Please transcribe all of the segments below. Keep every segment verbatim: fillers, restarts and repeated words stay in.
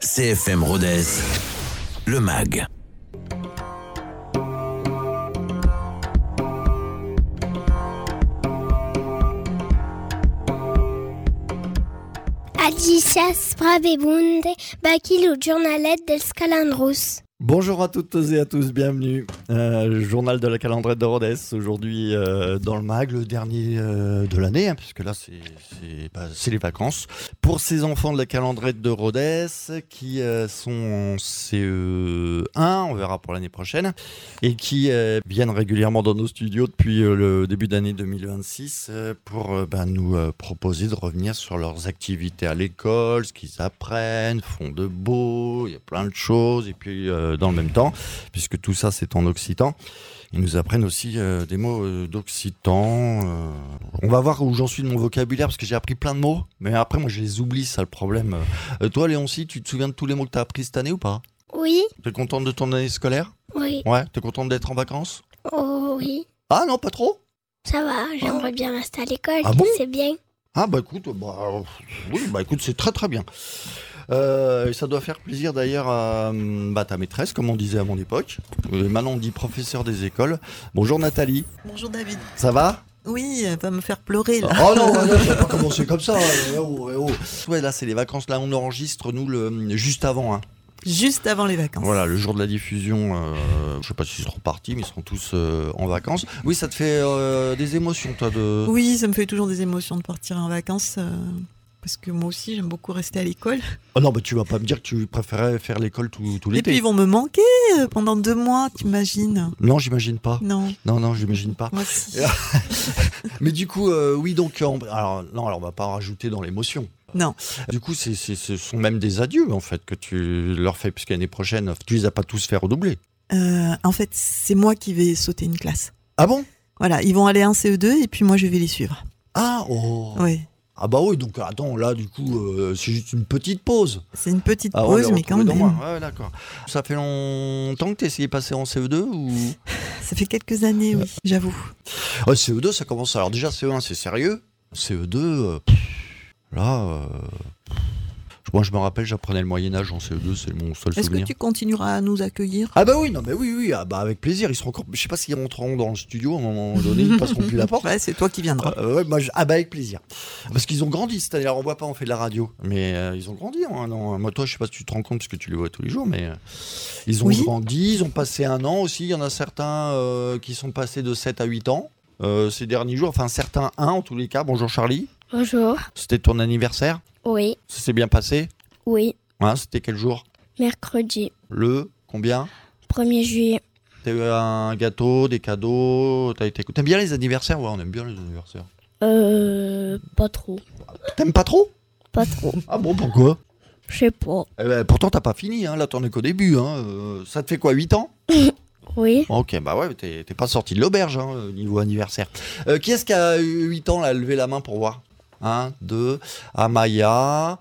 C F M Rodez, le mag. Adicias Bravebunde, Bakil ou Journalet del Scalandrus. Bonjour à toutes et à tous, bienvenue. Euh, journal de la calendrette de Rodez, aujourd'hui euh, dans le mag, le dernier euh, de l'année, hein, puisque là c'est, c'est, bah, c'est les vacances. Pour ces enfants de la calendrette de Rodez qui euh, sont en C E un, on verra pour l'année prochaine, et qui euh, viennent régulièrement dans nos studios depuis euh, le début d'année deux mille vingt-six euh, pour euh, bah, nous euh, proposer de revenir sur leurs activités à l'école, ce qu'ils apprennent, font de beau, il y a plein de choses, et puis... Euh, dans le même temps, puisque tout ça c'est en occitan. Ils nous apprennent aussi euh, des mots euh, d'occitan. Euh... On va voir où j'en suis de mon vocabulaire, parce que j'ai appris plein de mots, mais après moi je les oublie, ça le problème. Euh, toi Léoncie, tu te souviens de tous les mots que tu as appris cette année ou pas ? Oui. T'es contente de ton année scolaire ? Oui. Ouais, t'es contente d'être en vacances ? Oh oui. Ah non, pas trop ? Ça va, j'aimerais ah. bien rester à l'école, ah bon c'est bien. Ah bah écoute, bah, oui, bah écoute, c'est très très bien. Euh, ça doit faire plaisir d'ailleurs à bah, ta maîtresse, comme on disait à mon époque. Euh, maintenant on dit professeur des écoles. Bonjour Nathalie. Bonjour David. Ça va ? Oui, elle va me faire pleurer là. Oh non, non, ça va pas commencer comme ça. Eh oh, eh oh. Ouais, là c'est les vacances. Là on enregistre nous le juste avant. Hein. Juste avant les vacances. Voilà, le jour de la diffusion. Euh, je sais pas s'ils seront partis, mais ils seront tous euh, en vacances. Oui, ça te fait euh, des émotions, toi de. Oui, ça me fait toujours des émotions de partir en vacances. Euh... Parce que moi aussi, j'aime beaucoup rester à l'école. Oh non, bah tu vas pas me dire que tu préférais faire l'école tout, tout l'été. Et puis ils vont me manquer pendant deux mois, t'imagines ? Non, j'imagine pas. Non. Non, non, j'imagine pas. Moi aussi. Mais du coup, euh, oui, donc, on, alors, non, alors on va pas rajouter dans l'émotion. Non. Du coup, c'est, c'est, ce sont même des adieux, en fait, que tu leur fais, puisque l'année prochaine, tu les as pas tous fait redoubler. Euh, en fait, c'est moi qui vais sauter une classe. Ah bon ? Voilà, ils vont aller en C E deux et puis moi, je vais les suivre. Ah, oh. Oui. Ah bah oui, donc attends, là du coup, euh, c'est juste une petite pause. C'est une petite ah, pause, mais quand même. Ouais, d'accord. Ça fait longtemps que tu essayé de passer en C E deux ou... Ça fait quelques années, oui, j'avoue. Ouais, C E deux, ça commence... Alors déjà, C E un, c'est sérieux. C E deux, euh, pff, là... Euh, moi, je me rappelle, j'apprenais le Moyen-Âge en C E deux, c'est mon seul Est-ce souvenir. Est-ce que tu continueras à nous accueillir ? Ah bah oui, non, mais oui, oui, ah bah avec plaisir. Ils seront encore... Je sais pas s'ils rentreront dans le studio à un moment donné, ils passeront plus la porte. Ouais, c'est toi qui viendras. Euh, ouais, moi, je... Ah bah avec plaisir. Parce qu'ils ont grandi, c'est-à-dire on voit pas, on fait de la radio, mais euh, ils ont grandi. Hein, non. Moi, toi, je sais pas si tu te rends compte, parce que tu les vois tous les jours, mais euh, ils ont oui. grandi, ils ont passé un an aussi. Il y en a certains euh, qui sont passés de sept à huit ans euh, ces derniers jours, enfin certains un en tous les cas. Bonjour Charlie. Bonjour. C'était ton anniversaire ? Oui. Ça s'est bien passé ? Oui. Hein, c'était quel jour ? Mercredi. Le combien ? premier juillet. T'as eu un gâteau, des cadeaux, t'as été... T'aimes bien les anniversaires ? Ouais, on aime bien les anniversaires. Euh... Pas trop. T'aimes pas trop ? Pas trop. Ah bon, pourquoi ? Je sais pas. Eh ben, pourtant, t'as pas fini, hein. Là, t'en es qu'au début. Hein. Euh, ça te fait quoi, huit ans ? Oui. Ok, bah ouais, t'es, t'es pas sorti de l'auberge, hein, niveau anniversaire. Euh, qui est-ce qui a eu huit ans, là, levé la main pour voir ? un, deux, Amaya,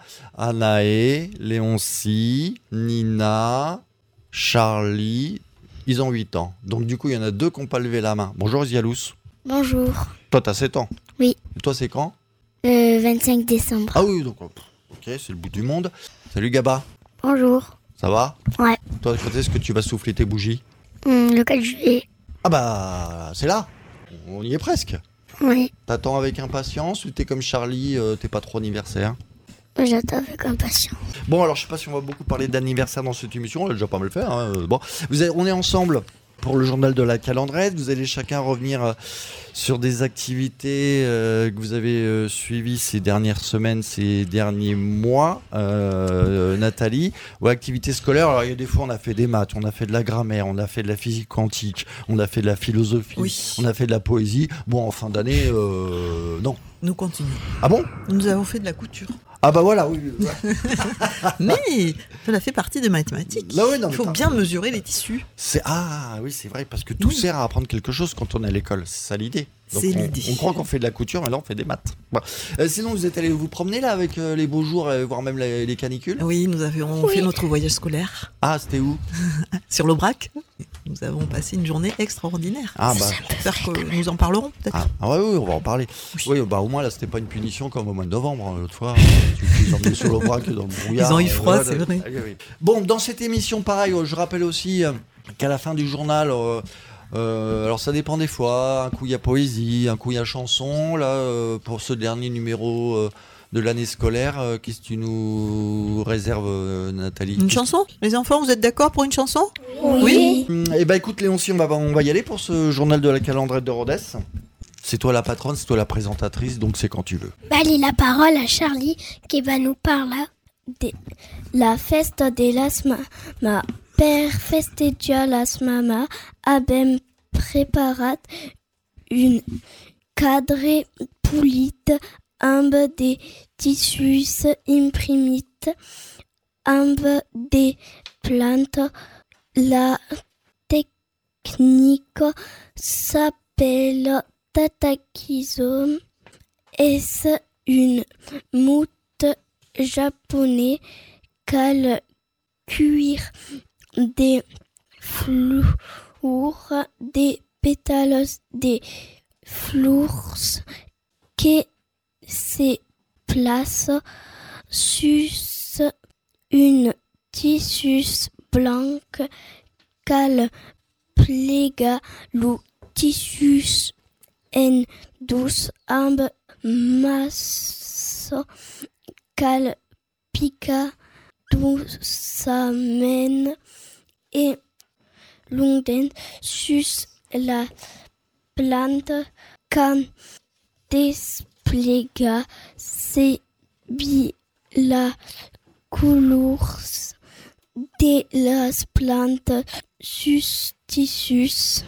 Anaé, Léoncie, Nina, Charlie, ils ont huit ans. Donc du coup, il y en a deux qui n'ont pas levé la main. Bonjour Zialous. Bonjour. Toi, t'as sept ans ? Oui. Et toi, c'est quand ? euh, vingt-cinq décembre. Ah oui, donc ok, c'est le bout du monde. Salut Gaba. Bonjour. Ça va ? Ouais. Toi, quand est-ce que tu vas souffler tes bougies ? Hum, le quatre juillet. Ah bah, c'est là. On y est presque. Oui. T'attends avec impatience ou t'es comme Charlie, euh, t'es pas trop anniversaire ? J'attends avec impatience. Bon, alors je sais pas si on va beaucoup parler d'anniversaire dans cette émission, on a déjà pas mal le faire. Hein. Bon, vous avez, on est ensemble pour le journal de la calendrette. Vous allez chacun revenir euh, sur des activités euh, que vous avez euh, suivies ces dernières semaines, ces derniers mois. Euh, Nathalie, ou activités scolaires. Alors il y a des fois on a fait des maths, on a fait de la grammaire, on a fait de la physique quantique, on a fait de la philosophie, oui. on a fait de la poésie. Bon, en fin d'année, euh, non. Nous continuons. Ah bon ? Nous avons fait de la couture. Ah bah voilà, oui. oui. Mais cela fait partie des mathématiques. Bah oui, non, il faut bien mesurer les tissus. C'est... Ah oui, c'est vrai, parce que tout oui. sert à apprendre quelque chose quand on est à l'école. C'est ça l'idée. Donc c'est on, l'idée. On croit qu'on fait de la couture, mais là on fait des maths. Bon. Euh, sinon, vous êtes allés vous promener là avec euh, les beaux jours, euh, voire même les, les canicules ? Oui, nous avions oui. fait notre voyage scolaire. Ah, c'était où ? Sur l'Aubrac. nous avons passé une journée extraordinaire. Ah bah. J'espère que nous en parlerons peut-être. Ah, ah ouais, oui, on va en parler. Oui, bah au moins là, c'était pas une punition comme au mois de novembre. Hein, l'autre fois, tu les emmenais sur le bras que dans le brouillard. Ils ont eu froid, euh, c'est vrai. Ah, oui. Bon, dans cette émission, pareil, je rappelle aussi euh, qu'à la fin du journal. Euh, Euh, alors ça dépend des fois, un coup il y a poésie, un coup il y a chanson. Là, euh, pour ce dernier numéro euh, de l'année scolaire, euh, qu'est-ce que tu nous réserves, euh, Nathalie? Une chanson? Les enfants, vous êtes d'accord pour une chanson? Oui. Eh ben écoute Léoncie, on va, on va y aller pour ce journal de la calendrette de Rodez. C'est toi la patronne, c'est toi la présentatrice, donc c'est quand tu veux. Bah, allez, la parole à Charlie qui va nous parler de la festa de las mamás. Per festejar las mamás abem preparat une cadre polit amb des tissus imprimits amb des plantes. La technique s'appelle tatakizo. Est une moute japonais qu'elle cuire des fleurs, des pétales, des fleurs qui se placent sur une tissu blanc qu'elle plega le tissu en douce amb masse qu'elle pica doucement et l'ondine sur la plante quand desplega c'est bien la couleur de las plantes sus tissus.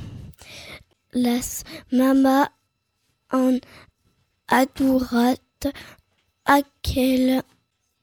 Las mamás en adorat aquel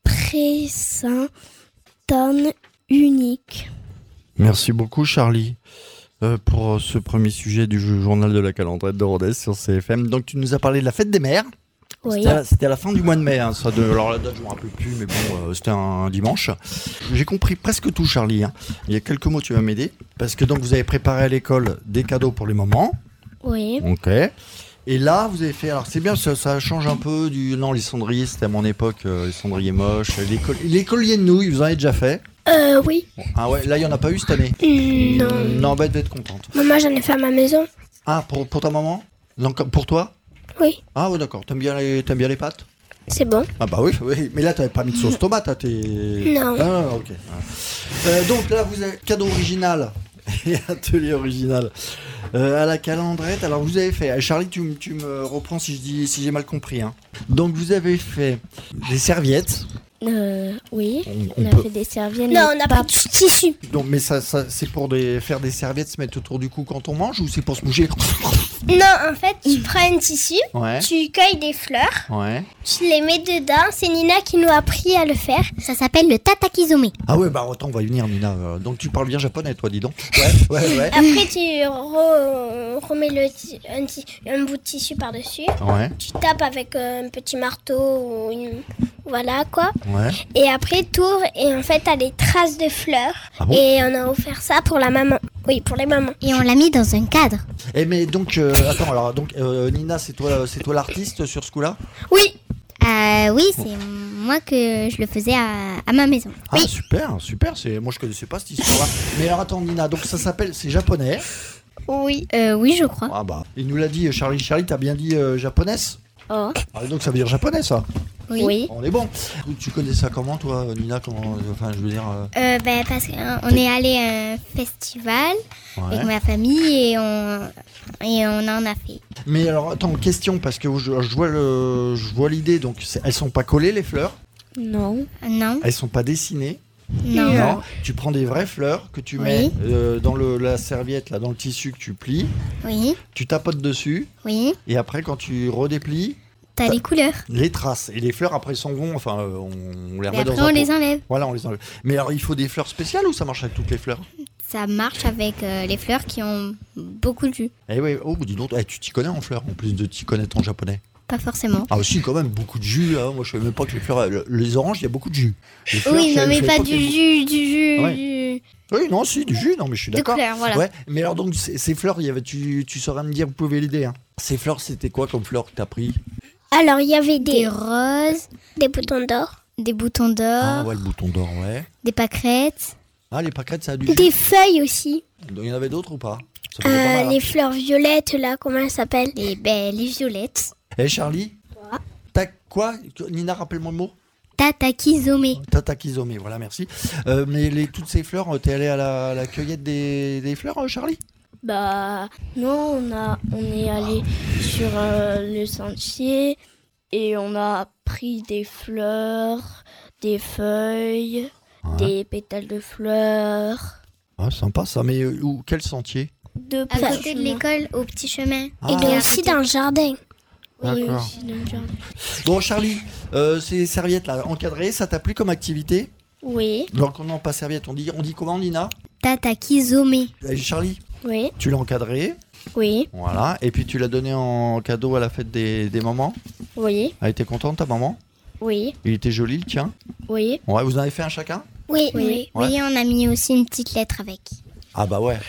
présent tan unique. Merci beaucoup Charlie euh, pour ce premier sujet du journal de la calendrette de Rodez sur C F M. Donc tu nous as parlé de la fête des mères. Oui. C'était, à, c'était à la fin du mois de mai. Hein, ça de, alors la date je ne me rappelle plus, mais bon, euh, c'était un dimanche. J'ai compris presque tout Charlie. Hein. Il y a quelques mots tu vas m'aider. Parce que donc vous avez préparé à l'école des cadeaux pour les mamans. Oui. Ok. Et là vous avez fait, alors c'est bien, ça, ça change un peu du... Non, les cendriers c'était à mon époque, euh, les cendriers moches. Les, col... les colliers de nouilles, vous en avez déjà fait? Euh, oui. Ah ouais, là il n'y en a pas eu cette année? Non. Non, bah elle devait être contente. Maman, j'en ai fait à ma maison. Ah, pour, pour ta maman? Non, comme pour toi? Oui. Ah ouais, d'accord. T'aimes bien les, t'aimes bien les pâtes? C'est bon. Ah bah oui, oui. Mais là t'avais pas mis de sauce tomate, hein, t'es... Non. Ah, ok. Euh, donc là vous avez cadeau original et atelier original euh, à la calendrette. Alors vous avez fait, Charlie, tu, tu me reprends si je dis, si j'ai mal compris. Hein. Donc vous avez fait des serviettes. Euh, oui. On, On, on a peut... fait des serviettes. Non, on n'a pas de tissu. Donc, mais ça, ça c'est pour des, faire des serviettes, se mettre autour du cou quand on mange, ou c'est pour se moucher? Non, en fait, tu prends un tissu, Ouais. tu cueilles des fleurs, Ouais. tu les mets dedans. C'est Nina qui nous a appris à le faire. Ça s'appelle le tatakizome. Ah ouais, bah attends, on va y venir, Nina. Euh, donc tu parles bien japonais, toi, dis donc. Ouais, ouais, ouais. Après, tu re- remets le ti- un, ti- un bout de tissu par-dessus. Ouais, Tu tapes avec un petit marteau ou une... Voilà, quoi. ouais. Et après, tourne et en fait, t'as des traces de fleurs. Ah bon? Et on a offert ça pour la maman. Oui, pour les mamans. Et on l'a mis dans un cadre. Eh mais donc, euh, attends, alors, donc, euh, Nina, c'est toi, c'est toi l'artiste sur ce coup-là? Oui. Euh, oui, c'est moi que je le faisais à, à ma maison. Ah Oui. super, super. C'est, moi je connaissais pas cette histoire-là. Mais alors attends, Nina, donc ça s'appelle, c'est japonais. Oui. Euh, oui, je crois. Ah bah, il nous l'a dit, Charlie. Charlie, t'as bien dit euh, japonaise. Oh. Ah, donc ça veut dire japonais, ça. Oui. On est bon. Tu connais ça comment, toi, Nina? Comment, enfin, je veux dire. Euh... Euh, ben, parce qu'on est allé à un festival Ouais. avec ma famille et on, et on en a fait. Mais alors, attends, question, parce que je, je vois le, je vois l'idée. Donc, c'est- elles sont pas collées les fleurs. Non. Euh, non. Elles sont pas dessinées. Non. Tu prends des vraies fleurs que tu Oui. mets euh, dans le, la serviette, là, dans le tissu que tu plies. Oui. Tu tapotes dessus. Oui. Et après, quand tu redéplies, T'as les couleurs. les traces. Et les fleurs, après, s'en vont. Enfin, euh, on, on les Et remet après, dans un on pot. les enlève. Voilà, on les enlève. Mais alors, il faut des fleurs spéciales ou ça marche avec toutes les fleurs? Ça marche avec euh, les fleurs qui ont beaucoup de jus. Eh oui, oh, dis donc, eh, tu t'y connais en fleurs, en plus de t'y connaître en japonais. Pas forcément. Ah, aussi, quand même, beaucoup de jus. Hein. Moi, je savais même pas que les fleurs. Le- les oranges, il y a beaucoup de jus. Les fleurs, Oui, je non, savais- mais je savais pas qu'il du y avait jus, du jus, Ouais. du, Oui, non, si, du jus, non, mais je suis De d'accord. couleur, voilà. Ouais, mais alors donc, ces, ces fleurs, il y avait, tu, tu saurais me dire, vous pouvez l'aider. Hein. Ces fleurs, c'était quoi comme fleurs que t'as pris? Alors, il y avait des, Des roses, des boutons d'or, des boutons d'or, Ah ouais, le bouton d'or, ouais. des pâquerettes. Ah, les pâquerettes, ça a du jus. des feuilles aussi. Donc, il y en avait d'autres ou pas? Ça faisait pas Euh, mal, hein. les fleurs violettes, là, comment elles s'appellent? Les, ben, les violettes. Eh, Charlie, t'as quoi? Nina, rappelle-moi le mot. Tatakizome. Tatakizome, voilà, merci. Euh, mais les, toutes ces fleurs, t'es allé à la, la cueillette des, des fleurs, euh, Charlie? Bah non, on a on est allé sur euh, le sentier et on a pris des fleurs, des feuilles, Ouais. des pétales de fleurs, Ah, sympa ça, mais euh, où, quel sentier? de À côté de l'école, au petit chemin. Ah. Et à aussi côté- dans le jardin. Oui, D'accord. aussi dans le jardin. Bon, Charlie, euh, ces serviettes là, encadrées, ça t'a plu comme activité? Oui, Donc, non, pas serviette, on dit, on dit comment, Nina? Tatakizome. Eh, Charlie, oui, tu l'as encadré, oui, voilà, et puis tu l'as donné en cadeau à la fête des, des mamans. oui, Elle était contente, ta maman? oui, Il était joli, le tien? oui. Ouais, vous en avez fait un chacun? Oui, Oui. oui. Ouais. Oui, on a mis aussi une petite lettre avec. Ah bah ouais.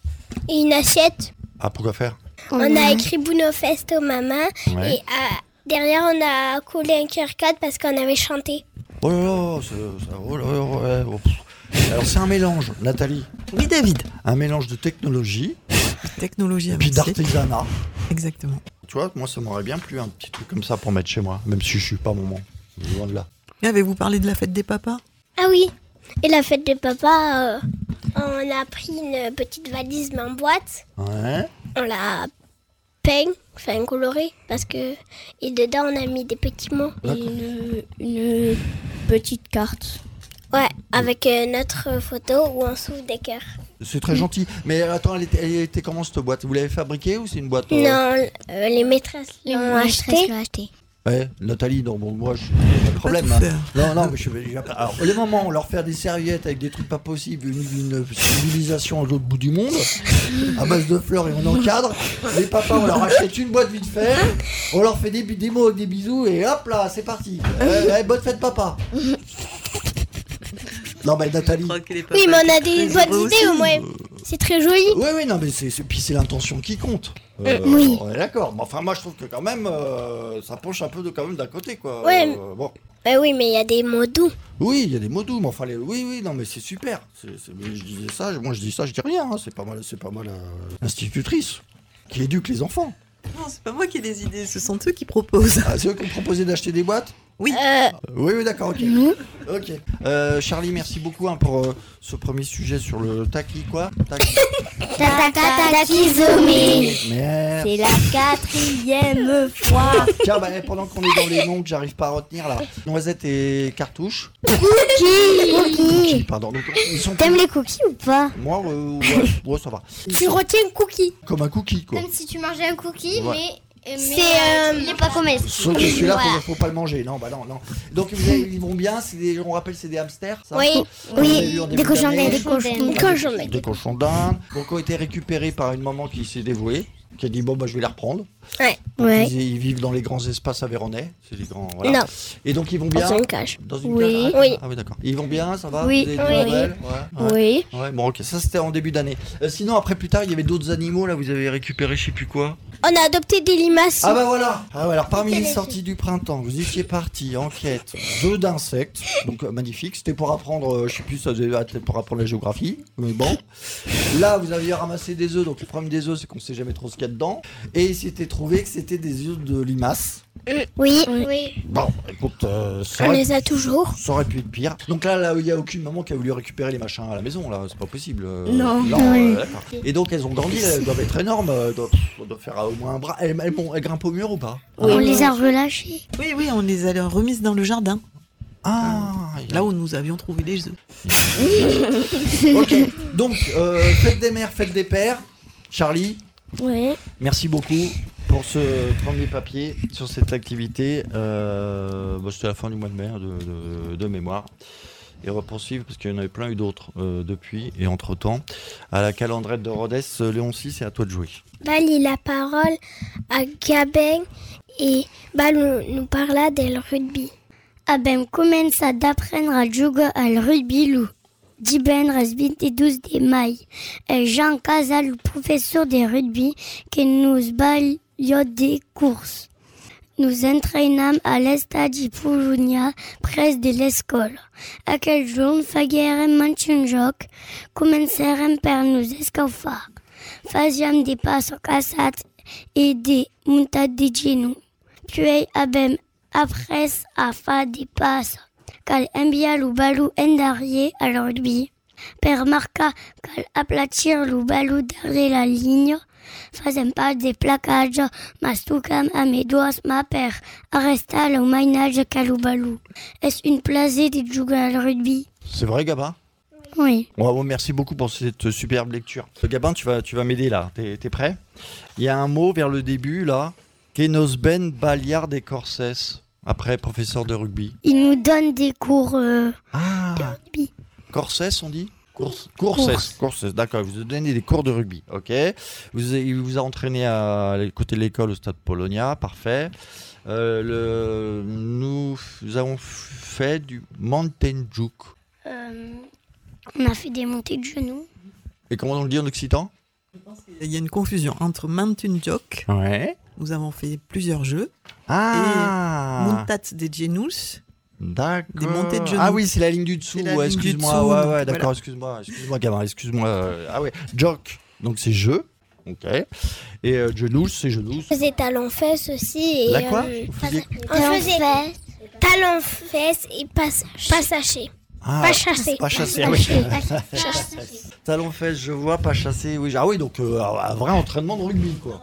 Et une assiette. Ah, pourquoi faire? On a écrit Bounofest aux mamans. Ouais. Et euh, derrière, on a collé un Q R code parce qu'on avait chanté. Oh là là, c'est- ça- oh là là, ouais, oh, pff. Alors c'est un mélange, Nathalie, Oui, David. un mélange de technologie Technologie et puis avancée. d'artisanat. Exactement. Tu vois, moi ça m'aurait bien plu un petit truc comme ça pour mettre chez moi, même si je suis pas maman. Loin de là. Et avez-vous parlé de la fête des papas? Ah oui. Et la fête de papa, euh, on a pris une petite valise mais en boîte. Ouais. On l'a peint, enfin coloré, parce que... Et dedans, on a mis des petits mots. Et une, une petite carte. Ouais, avec euh, notre photo où on s'ouvre des cœurs. C'est très gentil. Mais attends, elle était, elle était comment cette boîte? Vous l'avez fabriquée ou c'est une boîte euh, Non, euh, les maîtresses Les l'ont maîtresses acheté. l'ont acheté. Ouais, Nathalie, non, bon, moi, je pas de problème. tout hein. faire. Non, non, mais je vais. Alors, les moments, on leur fait des serviettes avec des trucs pas possibles, une, une civilisation à l'autre bout du monde, à base de fleurs et on encadre. Les papas, on leur achète une boîte vite fait, on leur fait des, des mots, des bisous et hop là, c'est parti. Euh, bonne fête, papa. Non, mais Nathalie. Oui, mais on a des bonnes idées au moins. C'est très joli. Oui, oui, non, mais c'est, c'est- puis c'est l'intention qui compte. Euh, oui. On est d'accord. Mais enfin, moi, je trouve que quand même, euh, ça penche un peu de, quand même d'un côté, quoi. Ouais. Euh, bon. Bah oui, mais il y a des mots doux. Oui, il y a des mots doux, mais enfin, les- oui, oui, non, mais c'est super. C'est, c'est- mais je disais ça, je- moi je dis ça, je dis rien. hein. C'est pas mal, c'est pas mal euh, l'institutrice qui éduque les enfants. Non, c'est pas moi qui ai des idées, ce sont eux qui proposent. Ah, c'est eux qui ont proposé d'acheter des boîtes. Oui. Euh, Oui, oui, d'accord, ok. Ok. Euh, Charlie, merci beaucoup hein, pour euh, ce premier sujet sur le taki, quoi. Taki. Tatakizome. Merde. C'est la quatrième fois. Tiens, bah, pendant qu'on est dans les noms que j'arrive pas à retenir là, noisette et cartouche. Cookie. Pardon. Donc, ils sont. T'aimes les cookies ou pas? Moi, euh, ouais, ouais, ça va. tu retiens cookie. Comme un cookie, quoi. Comme si tu mangeais un cookie, Ouais. mais, mais C'est, euh, il n'est pas comestible. Sauf que celui-là, Voilà. faut, faut pas le manger. Non, bah non, non. Donc vous avez- ils vont bien. C'est des, on rappelle, c'est des hamsters. Ça Oui. On les a vus en Oui, début des cochons d'année. d'Inde, des cochons. Des cochons d'Inde. Des cochons d'Inde. Donc ont été récupérés par une maman qui s'est dévouée, qui a dit bon bah je vais les reprendre. Ouais. Donc, Ouais. Ils, ils vivent dans les grands espaces aveyronais. C'est les grands. Voilà. Non, Et donc ils vont bien. dans une cage. Dans une Oui. cage. Ah, Oui. Ah oui d'accord. Ils vont bien, ça va. Oui. Vous avez des Oui. nouvelles Ouais. Ouais. Oui. Ouais, bon ok, ça c'était en début d'année. Euh, sinon après plus tard il y avait d'autres animaux là, vous avez récupéré je sais plus quoi. On a adopté des limaces. Ah bah voilà. Ah ouais, alors parmi les Quel est- sorties du printemps, vous étiez parti en quête jeu d'insectes, donc euh, magnifique. C'était pour apprendre, euh, je sais plus, ça devait être pour apprendre la géographie, mais bon. Là vous aviez ramassé des œufs, donc le problème des œufs c'est qu'on sait jamais trop ce qu'il y a dedans. Et il s'était trouvé que c'était des œufs de limaces. Oui. Oui. Bon, écoute, euh, ça, On aurait, les a toujours. ça aurait pu être pire. Donc là, là il y a aucune maman qui a voulu récupérer les machins à la maison, là, c'est pas possible. euh, Non. euh, d'accord. Et donc elles ont grandi, elles doivent être énormes, euh, doivent, doivent faire euh, au moins un bras. Elles, elles, elles grimpent au mur ou pas? On les a relâchés. Oui, oui, on les a remises dans le jardin, Ah, là où nous avions trouvé les œufs. Ok, donc euh, fête des mères, fête des pères. Charlie, Oui. merci beaucoup pour ce premier papier sur cette activité. Euh, bah, C'était la fin du mois de mai hein, de, de, de mémoire. Et on va poursuivre parce qu'il y en avait plein eu d'autres euh, depuis et entre-temps. À la calandrette de Rhodes, Léon six, c'est à toi de jouer. Bal il la parole à Gabin et Bal nous, nous parla del rugby. Abem comença d'apprendre a jugar al rugby lu. Diben Resbit et douze des mailles. Et Jean Casal, le professeur de rugby, qui nous baille des courses. Nous entraînâmes à l'estade Poulounia, près de l'école. Aquel jour, faguèrem manchen joc, commencèrem per nous escalfar. Faisions des passes au cassat et des montades de genoux. Puis abem après à faire des passes. Cal envia le ballon en derrière à le rugby. Per marca cal aplatir le ballon derrière la ligne. Faisant pas des plaquages, mastucam à mes doigts ma père. Arresta le mainage cal le ballon. Est-ce une plaisir de jouer à le rugby? C'est vrai, Gabin? Oui. Bravo, merci beaucoup pour cette superbe lecture. Gabin, tu vas, tu vas m'aider là. T'es, t'es prêt? Il y a un mot vers le début là. Kenos ben baliard des Corsès. Après, professeur de rugby. Il nous donne des cours euh, ah. de rugby. Corsès, on dit? Courses, Courses, Courses, d'accord. Vous avez donné des cours de rugby, ok. Vous, il vous a entraîné à côté de l'école au stade Polonia, parfait. Euh, le, nous, nous avons fait du mountain juke. Euh, on a fait des montées de genoux. Et comment on le dit en occitan? Il y a une confusion entre mountain joke. Ouais. Nous avons fait plusieurs jeux. Ah. Et montat des genus. D'accord. Des montées de genoux. Ah oui, c'est la ligne du dessous. Ouais, ouais, ligne excuse-moi. du dessous, ouais, ouais, donc, d'accord. voilà. Excuse-moi, excuse-moi, Gabin. Excuse-moi. Ah ouais. Joke. Donc c'est jeu. Ok. Et euh, genoux, c'est genoux. On faisait talons-fesses aussi. Et, La quoi euh, Vous faisiez- on faisait talons-fesses et pas, pas sachés. Ah, Pas chassé. Pas chassé, Pas oui. chassé. Talon fesses, je vois, pas chassé. Oui, ah oui, donc euh, un vrai entraînement de rugby, quoi.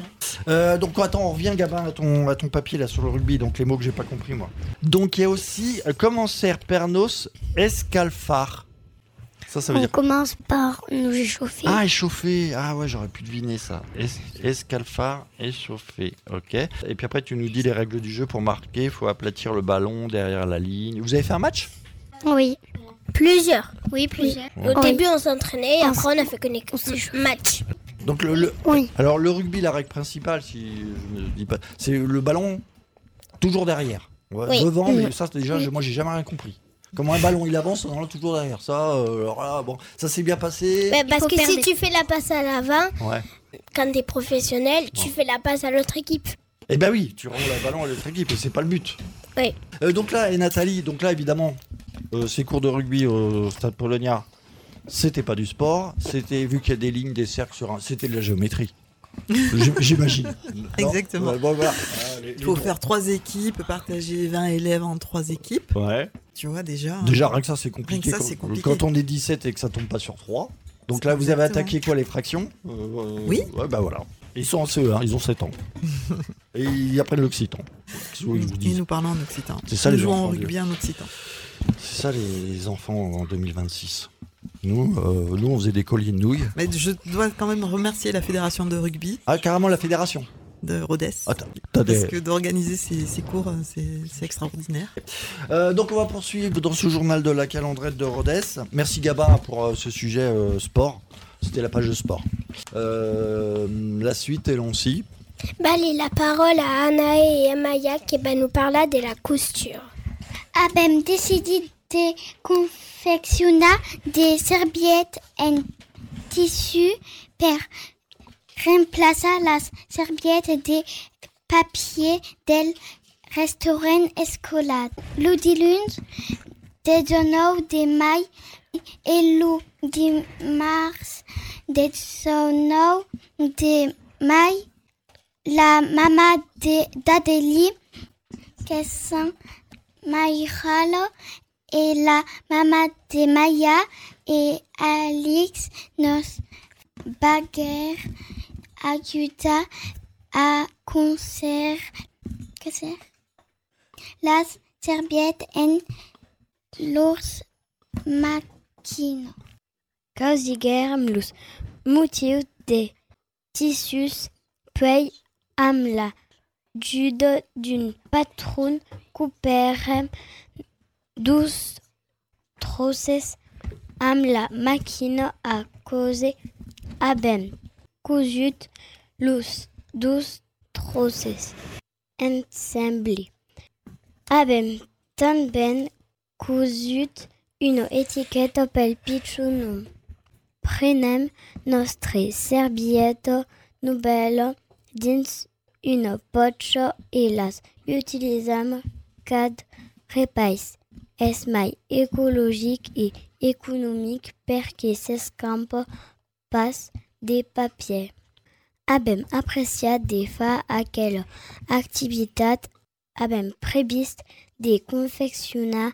Euh, donc attends, on revient, Gabin, à ton, à ton papier là sur le rugby, donc les mots que j'ai pas compris moi. Donc il y a aussi euh, commencer pernos escalfar. Ça, ça veut On dire. commence par nous échauffer. Ah, échauffer. Ah ouais, j'aurais pu deviner ça. Es- escalfar, échauffer. Ok. Et puis après, tu nous dis les règles du jeu pour marquer. Il faut aplatir le ballon derrière la ligne. Vous avez fait un match? Oui. Plusieurs. Oui, plusieurs. Ouais. Au Oui. début, on s'entraînait et Ah, après, on a fait que des matchs. Donc le, le- Oui. alors le rugby, la règle principale, si je ne dis pas, c'est le ballon toujours derrière. Ouais, Oui. Devant, mais Oui. ça c'est déjà, Oui. je- moi j'ai jamais rien compris. Comment un ballon il avance, on en a toujours derrière. Ça, euh, alors là, bon, ça s'est bien passé. Mais parce faut que faire si des- tu fais la passe à l'avant, Ouais. quand t'es professionnel, tu Bon. fais la passe à l'autre équipe. Eh ben oui, tu rends le ballon à l'autre équipe et c'est pas le but. Oui. Euh, donc là, et Nathalie, donc là évidemment, euh, ces cours de rugby au Stade Polonia, c'était pas du sport, c'était vu qu'il y a des lignes, des cercles sur un, c'était de la géométrie. J- J'imagine. Non Exactement. Ouais, bon, voilà. Ah, les- Il les faut droits. faire trois équipes, partager vingt élèves en trois équipes. Ouais. Tu vois, déjà. Déjà, rien que ça, c'est compliqué. Rien que ça, quand, c'est compliqué. quand on est dix-sept et que ça tombe pas sur trois. Donc C'est là, vous avez exactement. attaqué quoi, les fractions? Euh, euh, Oui. Ouais, bah voilà. Ils sont en C E un, ils ont sept ans. Et ils apprennent l'occitan. Qu'est-ce que vous voulez que je vous Et dise? nous parlons en occitan. C'est ça, nous les jouons enfants en de- rugby en occitan. C'est ça, les, les enfants en deux mille vingt-six. Nous, euh, nous, on faisait des colliers de nouilles. Mais je dois quand même remercier la fédération de rugby Ah, carrément la fédération. de Rodez. Ah, t'as- t'as Parce des- que d'organiser ces, ces cours, c'est c'est extraordinaire. Euh, donc on va poursuivre dans ce journal de la calendrette de Rodez. Merci Gabin pour euh, ce sujet euh, sport. C'était la page de sport. Euh, la suite est longue-ci. Bah, allez, la parole à Anaë et Amaya qui va nous parler de la costure. Abem décidé de confectionner des serviettes en tissu per remplacer las serviettes de papier del restaurant escolar. Lo dilluns dèsnou de mai et le dimarts dèsnou de mai la maman de- d'Adélie que sont Maïralo et la maman de Maya et Alix nos baguères ayuda à conserver las serviettes en los maquinos. Causiguèrem los motifs de tissus, puis am la jude d'une patronne couperem douze trosses am la machine à coser abem cousut los douze trosses ensemble. Abem tamben cousut une etichetta pel picciunum. Prenem nostre serviette nubelle dins une poche et las utilisam cad repais. Es mai écologique et économique perché s'escampe pas de papier. Abem apreciat de fa aquella activitat, abem previst de confeccionar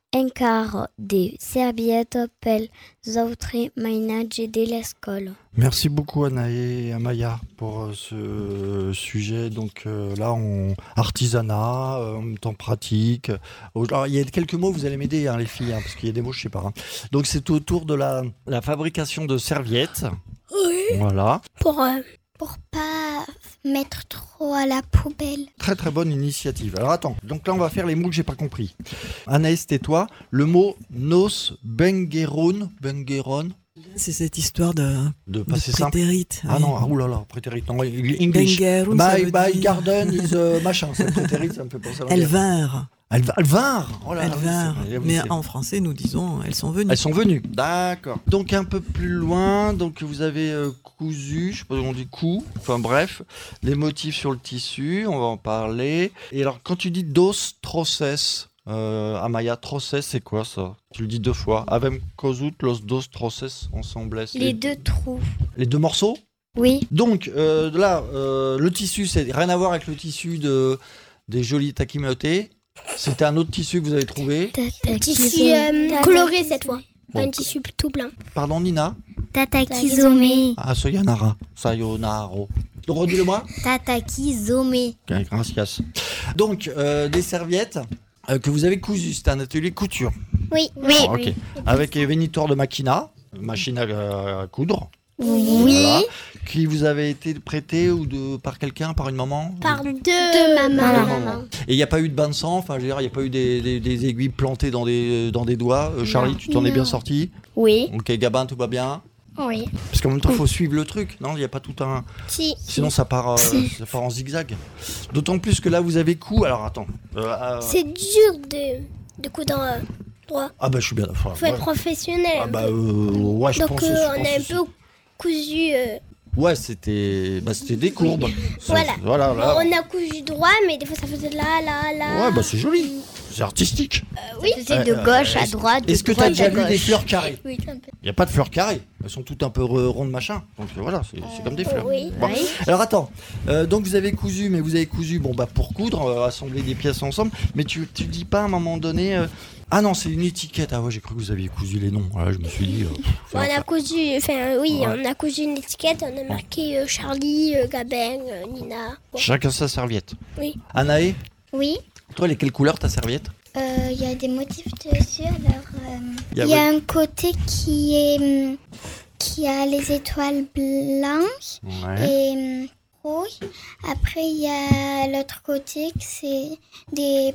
encara des serviettes pel autres ménages de l'école. Merci beaucoup Anaë et Amaya pour euh, ce sujet. Donc euh, là, on artisanat, euh, en même temps pratique. Alors, il y a quelques mots, vous allez m'aider hein, les filles, hein, parce qu'il y a des mots, je sais pas. Hein. Donc c'est autour de la, la fabrication de serviettes. Oui. Voilà. Pour, euh, pour pas mettre trop à la poubelle. Très très bonne initiative. Alors attends, donc là on va faire les mots que j'ai pas compris. Anaïs, tais-toi. Le mot nos bengeron, bengeron. C'est cette histoire de, De de passer simple. prétérite. Ah oui. non, ah oulala, prétérite. Non, English. Bengeron, ça Bye veut bye dire- garden is euh, machin. C'est prétérite, ça me fait penser à Elles l'anglais. vinrent. Elles, elles vinrent. Oh là là, Elles oui, vinrent. c'est vrai, oui, Mais c'est- en français, nous disons elles sont venues. Elles sont venues. D'accord. Donc un peu plus loin, donc vous avez euh, cousu, je sais pas comment on dit cou. Enfin bref, les motifs sur le tissu, on va en parler. Et alors quand tu dis dos troces, euh, Amaya, troces, c'est quoi ça? Tu le dis deux fois. Avem cosut los dos troces ensembles. Les deux trous. Les deux morceaux. Oui. Donc euh, là, euh, le tissu, c'est rien à voir avec le tissu de des jolis takimote. C'était un autre tissu que vous avez trouvé. Un tissu, euh, coloré cette fois. Pas un tissu tout blanc. Pardon, Nina. Tatakizome. Ah, sayonara. Sayonaro. Donc, redis-le-moi. Tatakizome. Ok, gracias. Donc, euh, des serviettes euh, que vous avez cousues. C'était un atelier couture. Oui. Oui. Ah, ok. Avec les véniteurs de Makina, machine à, à coudre. Oui. Voilà. Qui vous avait été prêté ou de, par quelqu'un, par une maman? Par deux, mamans. mamans. Et il n'y a pas eu de bain de sang, enfin, je veux dire, il n'y a pas eu des, des- des aiguilles plantées dans des, dans des doigts. Euh, Charlie, tu t'en es bien sorti? Oui. Ok, Gabin, tout va bien? Oui. Parce qu'en même temps, il faut suivre le truc, non? Il n'y a pas tout un... Si. Sinon, ça part, euh, ça part en zigzag. D'autant plus que là, vous avez cou... Alors, attends. Euh, euh, C'est dur de, de coudre euh, droit. Ah bah, je suis bien d'accord. Faut être Ouais. professionnel. Ah bah, euh, ouais, je Donc pense... euh, je on pense a un aussi. peu cousu. euh, Ouais, c'était... Bah, c'était des courbes. Ça, Voilà. Voilà, là. On a cousu droit, mais des fois ça faisait là, là, là. Ouais, bah, c'est joli. C'est artistique. oui. C'est de Euh, gauche euh, à est-ce- droite. de Est-ce que tu as droite déjà à vu des gauche. fleurs carrées? Oui, un peu. Il n'y a pas de fleurs carrées. Elles sont toutes un peu re- rondes machin. Donc euh, voilà, c'est c'est comme des fleurs. Oui. Bon. Oui. Alors attends, Euh, donc vous avez cousu, mais vous avez cousu bon bah pour coudre, euh, assembler des pièces ensemble, mais tu tu dis pas à un moment donné euh, ah non c'est une étiquette, ah ouais j'ai cru que vous aviez cousu les noms, voilà je me suis dit euh, pff, c'est On a l'enfer. cousu, enfin oui, Ouais. on a cousu une étiquette, on a marqué euh, Charlie, euh, Gabin, euh, Nina. Bon. Chacun sa serviette. Oui. Anaé, Oui. toi elle est quelle couleur ta serviette? Il y a des motifs dessus. Alors, Il y a- il y a un côté qui est hum, qui a les étoiles blanches Ouais. et hum, rouges. Après, il y a l'autre côté que c'est des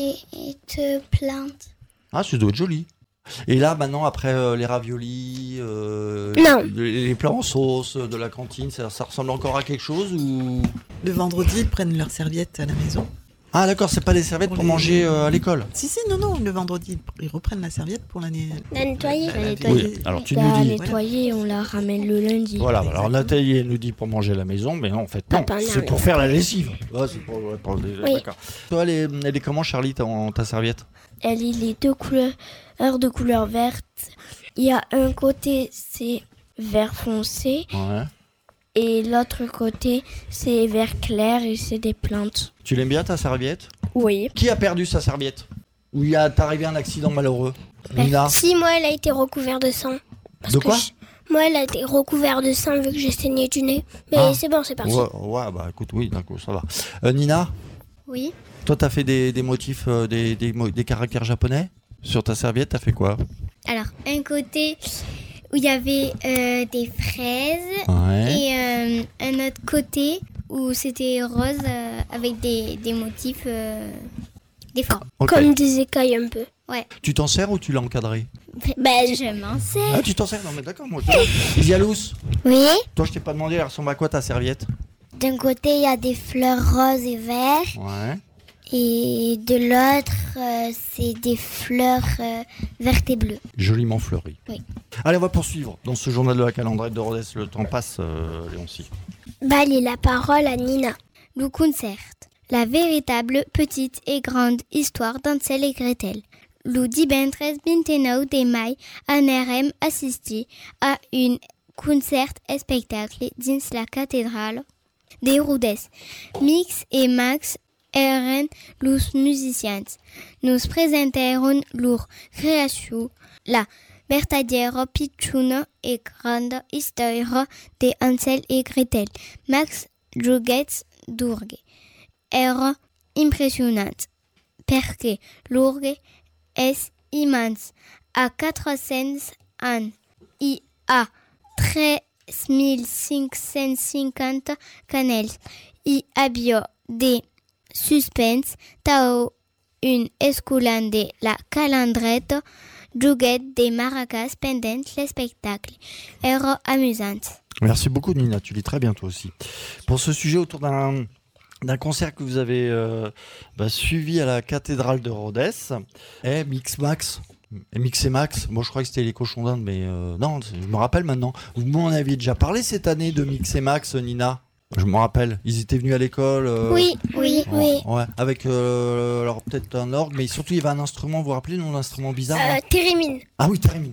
petites plantes. Ah ça doit être joli. Et là maintenant après euh, les raviolis, euh, Non. les, les plats en sauce de la cantine, ça, ça ressemble encore à quelque chose ou? Le vendredi, ils prennent leurs serviettes à la maison. Ah d'accord, c'est pas des serviettes pour, Pour les- manger euh, à l'école. Si, si, non, non, le vendredi, ils reprennent la serviette pour l'année. La nettoyer. La nettoyer. Oui, alors tu La nous dis. nettoyer, on la ramène le lundi. Voilà, Exactement. alors Nathalie nous dit pour manger à la maison, mais non, en fait, non, Papa, non, c'est non. pour faire la lessive. Ouais, c'est pour, ouais, pour- Oui. D'accord. Toi, elle est, elle est comment, Charlie, ta, ta serviette? Elle est les deux couleurs de couleur verte. Il y a un côté, c'est vert foncé. Ouais. Et l'autre côté, c'est vert clair et c'est des plantes. Tu l'aimes bien, ta serviette? Oui. Qui a perdu sa serviette? Ou il a t'est arrivé un accident malheureux? Nina? Si, moi, elle a été recouverte de sang. Parce De que quoi? je- Moi, elle a été recouverte de sang vu que j'ai saigné du nez. Mais Ah. c'est bon, c'est parti. Ouais, ouais, bah écoute, oui, d'accord, ça va. Euh, Nina, Oui. toi, t'as fait des, des motifs, euh, des, des, mo- des caractères japonais? Sur ta serviette, t'as fait quoi? Alors, un côté où il y avait euh, des fraises Ouais. et euh, un autre côté où c'était rose euh, avec des, des motifs euh, des formes. Ok. Comme des écailles un peu. Tu t'en sers ou tu l'as encadré? Ben, Je m'en sers. Ah, tu t'en sers? Non, mais d'accord, moi, je Isialous, Oui. toi, je t'ai pas demandé, elle ressemble à quoi ta serviette? D'un côté, il y a des fleurs roses et vertes. Ouais. Et de l'autre, euh, c'est des fleurs euh, vertes et bleues. Joliment fleuri. Oui. Allez, on va poursuivre. Dans ce journal de la calendrette de Rodez, le temps passe, euh, Léoncie. Bali, la parole à Nina. Le concert. La véritable petite et grande histoire d'Hansel et Gretel. Le divendres vingt-neuf de mai anarem assistir a un concert et spectacle dins la cathédrale de Rodez. Mix et Max eren los musiciens. Nous présenterons leur création, la verdadera pitchuna et grande histoire de Hansel et Gretel. Max Juguets d'Urge era impressionnante perquè l'orgue és immens. A quatre-cents ans hi ha tres mil cinc-cents cinquanta canels. Hi havia de suspens tao un esculant de la calendreta juguet de maracas pendant le spectacle. Era amusant. Merci beaucoup, Nina. Tu lis très bien, toi aussi. Pour ce sujet autour d'un, d'un concert que vous avez euh, bah, suivi à la cathédrale de Rodez, eh, Mix Max. Et Mix et Max, moi je crois que c'était les cochons d'Inde, mais euh, non, je me rappelle maintenant. Vous m'en aviez déjà parlé cette année de Mix et Max, Nina? Je me rappelle, ils étaient venus à l'école. Euh, Oui, oui, oh, oui. Ouais, avec euh, alors peut-être un orgue, mais surtout il y avait un instrument. Vous vous rappelez le nom d'instrument bizarre Euh, là Térémine. Ah oui, Térémine.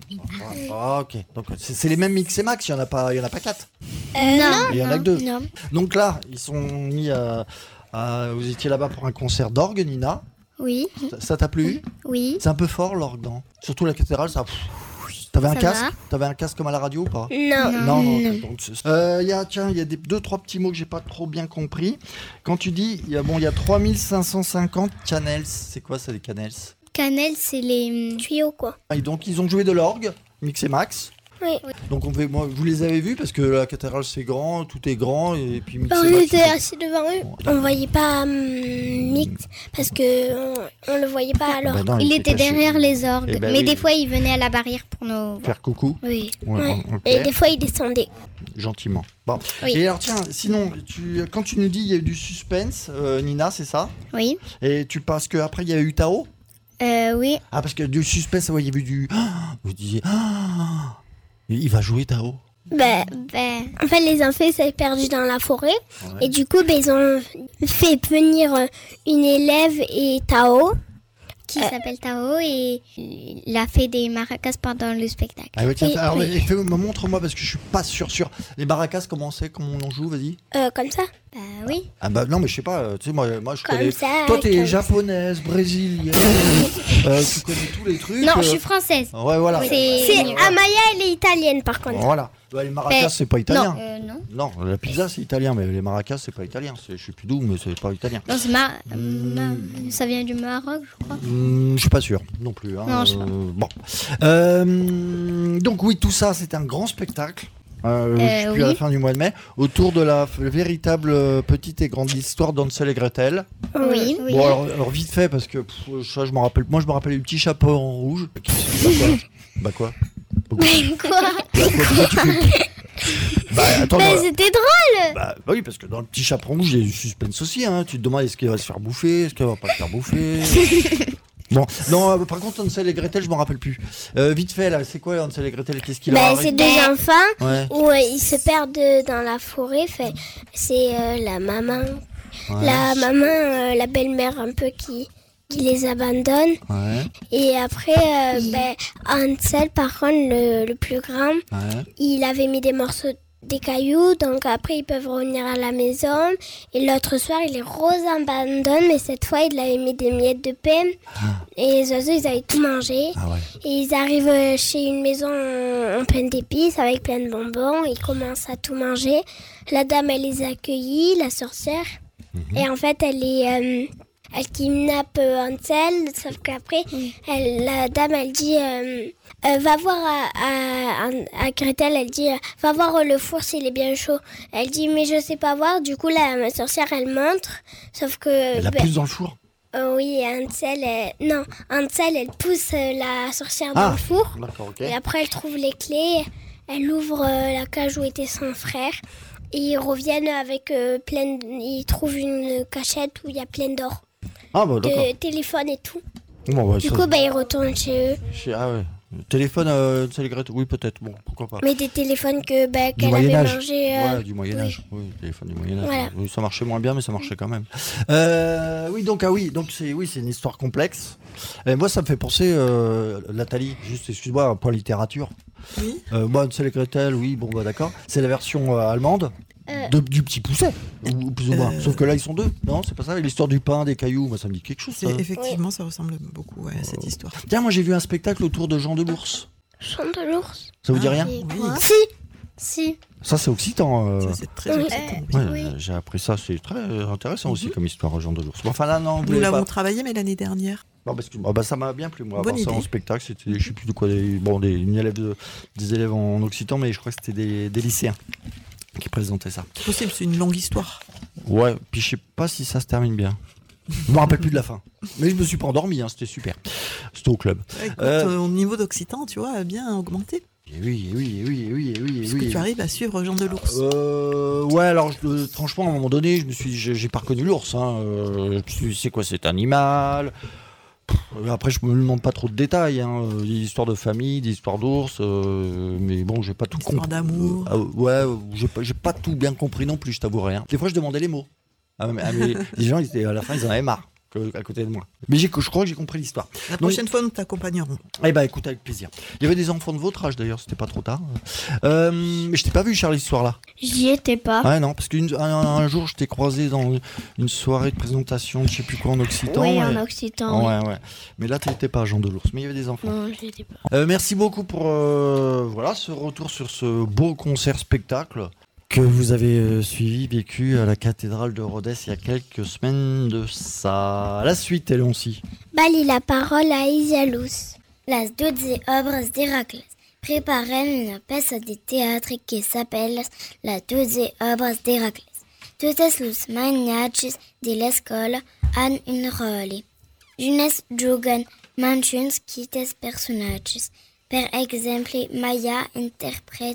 Ah, ok, donc c'est, c'est les mêmes Mix et Max. Il y en a pas, il y en a pas quatre. Euh, non. Il y en a que deux. Non. Donc là, ils sont mis à, à- vous étiez là-bas pour un concert d'orgue, Nina. Oui, Ça, ça t'a plu? oui. C'est un peu fort l'orgue, non? Surtout la cathédrale, ça. T'avais un Ça casque? va. T'avais un casque comme à la radio ou pas? Non. Non, non. ok, donc c'est- euh, y a, tiens, il y a des, deux, trois petits mots que j'ai pas trop bien compris. Quand tu dis, il y a, bon, il y a trois mille cinq cent cinquante canels. C'est quoi ça, les canels? Cannelle, c'est les... Tuyau, quoi. Et donc, ils ont joué de l'orgue, Mix et Max. Oui. Donc, on fait, moi, vous les avez vus parce que la cathédrale c'est grand, tout est grand, et puis Mix On et Max. était ils ont- assis devant eux. On voyait pas hum, Mix parce que on, on le voyait pas alors. Bah non, Il était caché. derrière les orgues, Eh ben mais oui. des fois il venait à la barrière pour nous voir. Faire coucou. Oui. Ouais, Ouais. ok. Et des fois, il descendait. Gentiment. Bon. Oui. Et alors, tiens, sinon, tu, quand tu nous dis il y a eu du suspense, euh, Nina, c'est ça? Oui. Et tu penses qu'après il y a eu Tao? Euh, oui. Ah, parce que du suspense, ouais, il y avait du. Ah, vous disiez. Ah, il va jouer Tao. Ben, Ben, en fait, les enfants s'est perdu dans la forêt. Ouais. Et du coup, ben, ils ont fait venir une élève et Tao. qui Euh. s'appelle Tao et il a fait des maracas pendant le spectacle. Ah ouais, tiens, Oui, alors, oui. mais, fais- montre-moi parce que je suis pas sûr. sûr. Les maracas, comment c'est? Comment on en joue? Vas-y. Euh, comme ça. Bah oui. Ah bah non, mais je sais pas. euh, Tu sais, moi, moi je Comme connais. ça. Toi, t'es comme ça. japonaise, brésilienne. euh, tu connais tous les trucs. Non, euh, je suis française. Ouais, voilà. C'est- C'est Amaya, elle est italienne par contre. Voilà. Ouais, les maracas, Mais- c'est pas italien. Euh, non. Non, la pizza, c'est italien, mais les maracas, c'est pas italien. C'est, je sais plus d'où, mais c'est pas italien. Non, c'est ma... ma- ça vient du Maroc, je crois. Hmm, je suis pas sûr non plus. hein. Non, je sais pas. Euh, bon. Euh, donc oui, tout ça, c'était un grand spectacle. Euh, Euh, jusqu'à la oui. fin du mois de mai, autour de la f- véritable euh, petite et grande histoire d'Hansel et Gretel. Oui. oui. Bon, alors, alors vite fait, parce que pff, ça, je me rappelle. Moi, je me rappelle du petit chapeau en rouge. Bah quoi Bah quoi Quoi Bah quoi Pourquoi tu fais- Bah attends, Ben, dans- c'était drôle. bah, bah oui, parce que dans le petit chaperon rouge, il y a du suspense aussi. Hein. Tu te demandes est-ce qu'il va se faire bouffer, est-ce qu'il va pas se faire bouffer. Bon, non, euh, par contre, Hansel et Gretel, je m'en rappelle plus. Euh, vite fait, là, c'est quoi Hansel et Gretel? Qu'est-ce qu'il Ben, leur c'est arrive? deux enfants Ouais, où euh, ils se perdent dans la forêt. Fait, c'est euh, la maman, ouais, la maman, euh, la belle-mère un peu qui qui les abandonne. ouais, Et après, euh, ben, Hansel, par contre, le, le plus grand, ouais. il avait mis des morceaux, des cailloux, donc après ils peuvent revenir à la maison. Et l'autre soir, il les abandonne, mais cette fois, il avait mis des miettes de pain. Et les oiseaux, ils avaient tout mangé. Ah ouais. Et ils arrivent euh, chez une maison en, en pleine d'épices, avec plein de bonbons. Ils commencent à tout manger. La dame, elle les a accueillis, la sorcière. Et en fait, elle est... euh, elle kidnappe euh, Hansel, sauf qu'après, elle, la dame, elle dit, euh, euh, va voir à, à, à Gretel, elle dit, euh, va voir euh, le four s'il est bien chaud. Elle dit, mais je sais pas voir. Du coup, la sorcière, elle montre, sauf que... Elle la ben, pousse dans le four. euh, oui, Hansel, elle- non, Hansel, elle pousse euh, la sorcière dans Ah, le four. d'accord, ok. Et après, elle trouve les clés, elle ouvre euh, la cage où était son frère. Et ils reviennent avec euh, plein... de- Ils trouvent une cachette où il y a plein d'or. Ah bah d'accord. de téléphone et tout. Bon, bah, Du ça- coup, bah, ils retournent chez eux. chez- Ah ouais. Téléphone, euh, Hansel et Gretel, oui peut-être, bon, pourquoi pas. Mais des téléphones que bah, Du qu'elle avait Moyen-Âge. mangé. euh, Ouais, du Moyen-Âge. Oui, téléphone du Moyen-Âge. Voilà. Oui, ça marchait moins bien, mais ça marchait quand même. Euh, oui, donc, ah oui, donc c'est oui, c'est une histoire complexe. Et moi, ça me fait penser, euh, Nathalie, juste, excuse-moi, un point littérature. Oui. Euh, moi, Hansel et Gretel, oui, bon, bah d'accord. C'est la version euh, allemande. Euh. De- du petit pousset, ou plus ou moins. Euh. Sauf que là, ils sont deux. Non, c'est pas ça. Et l'histoire du pain, des cailloux, moi, ça me dit quelque chose. C'est, ça. effectivement, ça ressemble beaucoup ouais, à cette histoire. Tiens, moi, j'ai vu un spectacle autour de Jean de l'Ours. Chant de l'ours. Ça vous dit Ah, rien Et Oui. quoi Si, si. Ça, c'est occitan. euh. Ça, c'est très Oui. excitant. Ouais, Oui. euh, j'ai appris ça, c'est très intéressant aussi Mhm. comme histoire, Jean de l'Ours. Bon, enfin là, non, vous Nous voulez l'avons pas. travaillé, mais l'année dernière. Non, parce que ah bah, ça m'a bien plu, moi, Bonne avoir ça en idée. spectacle. C'était, je sais plus de quoi, des, bon, des, une élève de- des élèves en occitan, mais je crois que c'était des, des lycéens qui présentaient ça. C'est possible, c'est une longue histoire. Ouais, puis je sais pas si ça se termine bien. Je me rappelle plus de la fin. Mais je me suis pas endormi, hein, c'était super. C'était au club. Écoute, Euh. euh, au niveau d'occitan, tu vois, a bien augmenté. Et oui, et oui, et oui, et oui, et oui, et Puisque oui. tu arrives à suivre Jean de l'Ours. Euh, ouais, alors je- euh, franchement, à un moment donné, je me suis, j'ai, j'ai pas reconnu l'ours. Hein. Euh, je me suis dit, c'est quoi cet animal? Pff, Après, je me demande pas trop de détails. Hein. euh, Des histoires de famille, des histoires d'ours, euh, mais bon, j'ai pas tout Histoire compris. d'amour. Ah, ouais, euh, j'ai pas, j'ai pas tout bien compris non plus, je t'avouerai. Hein. Des fois, je demandais les mots. Ah, mais, ah, mais les gens, ils étaient, à la fin, ils en avaient marre que- à côté de moi. Mais j'ai, je crois que j'ai compris l'histoire. La prochaine fois, nous t'accompagnerons. Eh ben, écoute, avec plaisir. Il y avait des enfants de votre âge d'ailleurs, c'était pas trop tard. Euh, mais je t'ai pas vu, Charlie, ce soir-là. J'y étais pas. Ouais, non, parce qu'un un, un jour, je t'ai croisé dans une soirée de présentation de je sais plus quoi en occitan. Oui, et- en occitan. oui. Ouais, ouais. Mais là, t'étais pas Jean de l'Ours, mais il y avait des enfants. Non, j'y étais pas. Euh, merci beaucoup pour euh, voilà, ce retour sur ce beau concert-spectacle que vous avez euh, suivi, vécu à la cathédrale de Rhodes il y a quelques semaines de ça. La suite, Eloncy. Bali la parole a Isialus. Las douze obras d'Héraclès préparent une pièce de théâtre qui s'appelle Las douze obras d'Héraclès. Totes los maniaches de l'escola han un rôle. Junes juguen manchuns quites personages. Per exemple, Maya interprète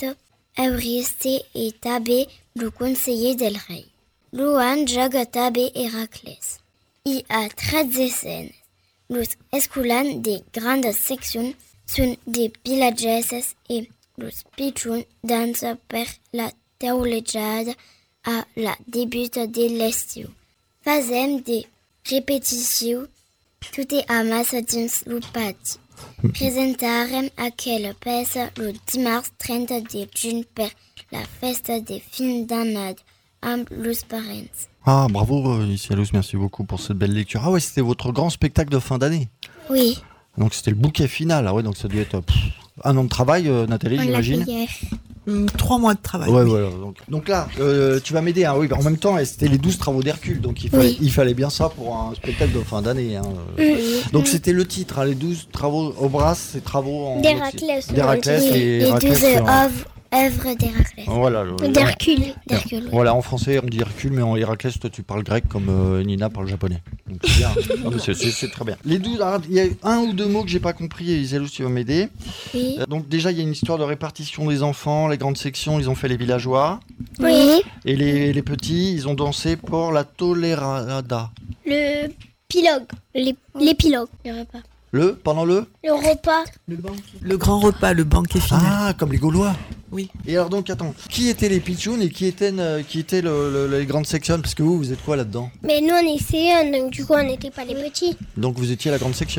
Eurysthée et Thabé, le conseiller del rey. Luan joga Thabé Héraclès. Il y a treize escenas. Los esculan de grandes seccions son de villages et los pichons dansent per la teulejada a la début de l'estiu. Fazem de répétitions tout est à massa dins lo pati. Presentarem aquela peça le dimanche trente de juin per la festa de fin d'année amb los parents. Ah, bravo, euh, ici à Luz, merci beaucoup pour cette belle lecture. Ah ouais, c'était votre grand spectacle de fin d'année. Oui, Donc c'était le bouquet final. Ah ouais, donc ça doit être pff, un an de travail, euh, Nathalie, on l'a fait j'imagine. hier. Hum, Trois mois de travail. Ouais, oui. voilà. Donc, donc là, euh, tu vas m'aider. Hein, oui, en même temps, c'était les douze travaux d'Hercule. Donc il fallait, Oui. il fallait bien ça pour un spectacle de fin d'année. Hein. Oui. Donc c'était le titre, hein, les douze travaux au bras, ces travaux en D'Héraclès. D'Héraclès Oui, et les Héraclès, douze euh, œuvres, œuvres d'Héraclès. Voilà. le- D'Hercule. D'Hercule, oui. Voilà, en français on dit Hercule, mais en Héraclès, toi tu parles grec comme euh, Nina parle japonais. Donc c'est bien. Non, mais c'est, c'est- c'est très bien. Les douze, alors, il y a un ou deux mots que j'ai pas compris et Isalou, tu vas m'aider. Oui. Euh, Donc déjà il y a une histoire de répartition des enfants, les grandes sections, ils ont fait les villageois. Oui. Et les, les petits, ils ont dansé pour la tolerada. Le pilogue. L'ép- L'épilogue. Le repas. Le, pendant le Le repas. Le, le grand repas, le banquet final. Ah, comme les Gaulois. Oui. Et alors donc, attends, qui étaient les pitchouns et qui étaient, euh, qui étaient le- le- les grandes sections? Parce que vous, vous êtes quoi là-dedans? Mais nous, on est C un, donc du coup, on n'était pas les petits. Donc vous étiez la grande section.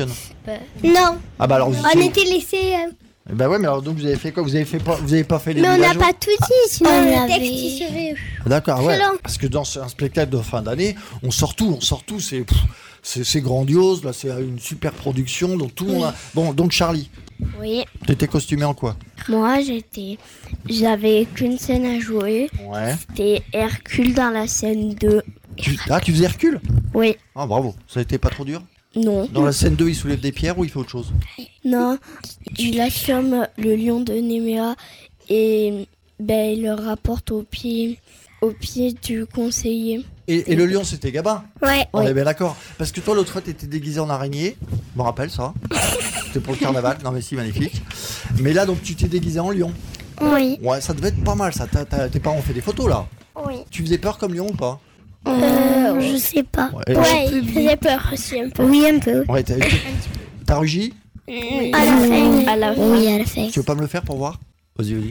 Non, Ah bah alors vous on étiez... était les C un. Bah ouais, mais alors donc vous avez fait quoi? Vous avez fait pas, vous avez pas fait les Mais on n'a villageois? pas tout dit, sinon On le avait- texte, il serait... D'accord, ouais. Excellent. Parce que dans ce- un spectacle de fin d'année, on sort tout, on sort tout. C'est, pff, c'est, c'est grandiose, là, c'est une super production. Donc tout le monde a... Bon, donc Charlie, Oui. t'étais costumé en quoi? Moi, j'étais. J'avais qu'une scène à jouer. Ouais. C'était Hercule dans la scène deux. Tu... Ah, tu faisais Hercule? Oui. Ah, bravo. Ça a été pas trop dur? Non. Dans la scène deux, il soulève des pierres ou il fait autre chose? Non. Il assomme le lion de Néméa et ben, il le rapporte au pied, au pied du conseiller. Et, et le lion, c'était Gabin? Ouais. On Oui. est bien d'accord. Parce que toi, l'autre fois, t'étais déguisé en araignée. Je me rappelle ça. C'était pour le carnaval. Non, mais si, magnifique. Mais là, donc, tu t'es déguisé en lion. Oui. Ouais, ça devait être pas mal, ça. T'as- t'as- tes parents ont fait des photos, là. Oui. Tu faisais peur comme lion ou pas? Euh, je sais pas. Ouais, Ouais, il faisait peur aussi un peu. Oui, un peu. ouais, t'as, t'as rugi? Oui. À la fin. À la fin. Oui, à la fin. Tu veux pas me le faire pour voir? Vas-y, vas-y.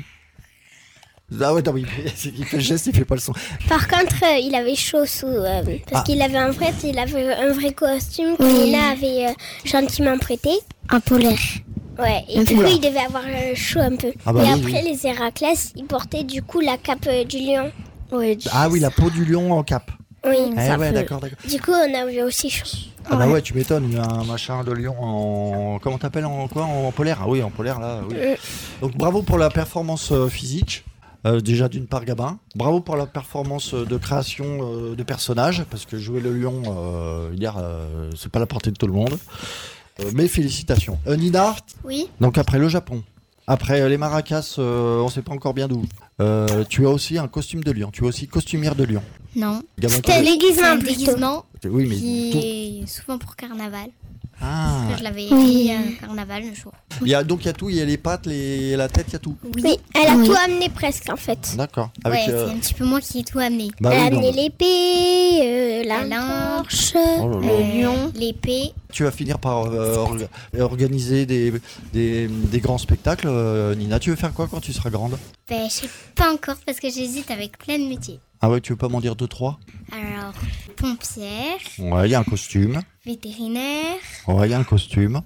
Ah ouais, non, il fait, il fait le geste, il fait pas le son. Par contre, euh, il avait chaud sous. euh, parce Ah. qu'il avait un vrai, il avait un vrai costume que Oui. Nina avait euh, gentiment prêté. Un polaire. Ouais, et du coup, il devait avoir euh, chaud un peu. Ah bah et oui, après, oui. les Héraclès, ils portaient du coup la cape euh, du lion. Ouais, Ah oui, la peau du lion en cap. Oui. Eh ça ouais, fait- d'accord, d'accord. Du coup, on a eu aussi chaud. Ah bah ouais, tu m'étonnes, il y a un machin de lion en... Comment t'appelles en quoi? En polaire? Ah oui, en polaire, là, oui. Mm. Donc bravo pour la performance euh, physique. Euh, déjà d'une part Gabin. Bravo pour la performance euh, de création euh, de personnages, parce que jouer le lion, euh, hier, euh, c'est pas la portée de tout le monde. Euh, mais félicitations. Euh, Nina, Oui. donc après le Japon, après euh, les maracas, euh, on sait pas encore bien d'où. Euh, tu as aussi un costume de lion, tu es aussi costumière de lion. Non. Gabin, C'était toi, un C'est déguisement un plutôt. déguisement oui, mais qui tout- est souvent pour carnaval. Ah. Je l'avais Oui. fait à carnaval un jour. Il y a, donc il y a tout, il y a les pattes, les, la tête, il y a tout. Oui, elle a Oui. tout amené presque en fait. D'accord. Ouais, Avec, c'est euh, un petit peu moi qui ai tout amené. bah elle a oui, non, amené mais- l'épée, euh, la La torche. Oh là là. Le lion, l'épée. Tu vas finir par euh, orga- organiser des, des, des grands spectacles. euh, Nina, tu veux faire quoi quand tu seras grande? Ben, je sais pas encore parce que j'hésite avec plein de métiers. Ah ouais, tu veux pas m'en dire deux, trois? Alors, pompière, Ouais, il y a un costume. vétérinaire. Ouais, il y a un costume.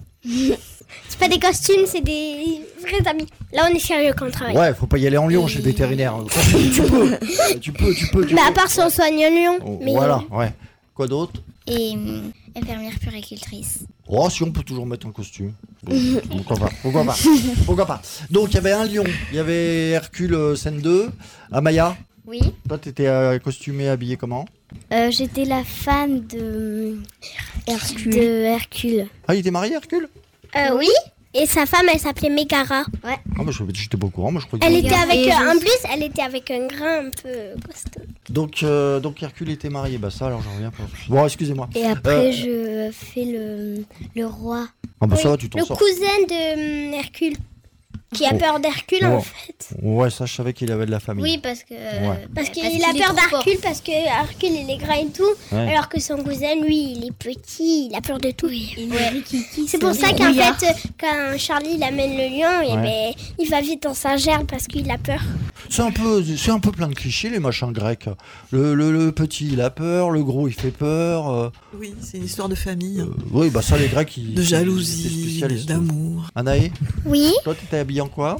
C'est pas des costumes, c'est des vrais amis. Là, on est sérieux quand on travaille. Ouais, faut pas y aller en lion chez le vétérinaire. tu peux, tu peux, tu peux. Tu Mais à peux. part si on soigne un lion. Oh, Mais voilà, ouais. Quoi d'autre? Et hum, infirmière puricultrice. Oh, si on peut toujours mettre un costume. Bon, pourquoi pas? Pourquoi pas? Pourquoi pas? Donc, il y avait un lion. Il y avait Hercule euh, scène deux. Amaya, Oui. toi, t'étais euh, costumée, habillée comment? Euh, J'étais la femme de Hercule. De Hercule. Ah, il était marié, Hercule? Euh, oui. Et sa femme, elle s'appelait Megara. Ah, bah, je- j'étais pas au courant. Moi, je croyais Elle qu'il- était avec, Et euh, je- en plus, elle était avec un grain un peu costaud. Donc, euh, donc Hercule était marié. Bah, ça, alors, j'en reviens pas. Bon, excusez-moi. Et après, Euh, je fais le, le roi. Ah, bah, Oui, ça va, tu t'en Le sors. cousin de hum, Hercule. Qui a Oh. peur d'Hercule, Oh. en fait. Ouais, ça, je savais qu'il avait de la famille. Oui, parce que. Ouais. Parce qu'il qu'il a est peur trop fort. d'Hercule, parce que Hercule, il est grand et tout. Ouais. Alors que son cousin, lui, il est petit, il a peur de tout. Ouais. C'est pour ça qu'en fait, euh, quand Charlie il amène le lion, et Ouais. ben, il va vite dans sa gerbe parce qu'il a peur. C'est un peu, c'est un peu plein de clichés, les machins grecs. Le, le, le petit, il a peur. Le gros, il fait peur. euh, Oui, c'est une histoire de famille, euh, oui, bah, ça, les Grecs, ils. de ils- ils jalousie, étaient spécialistes. d'amour. Anaï, Oui. toi, t'étais habillée en quoi?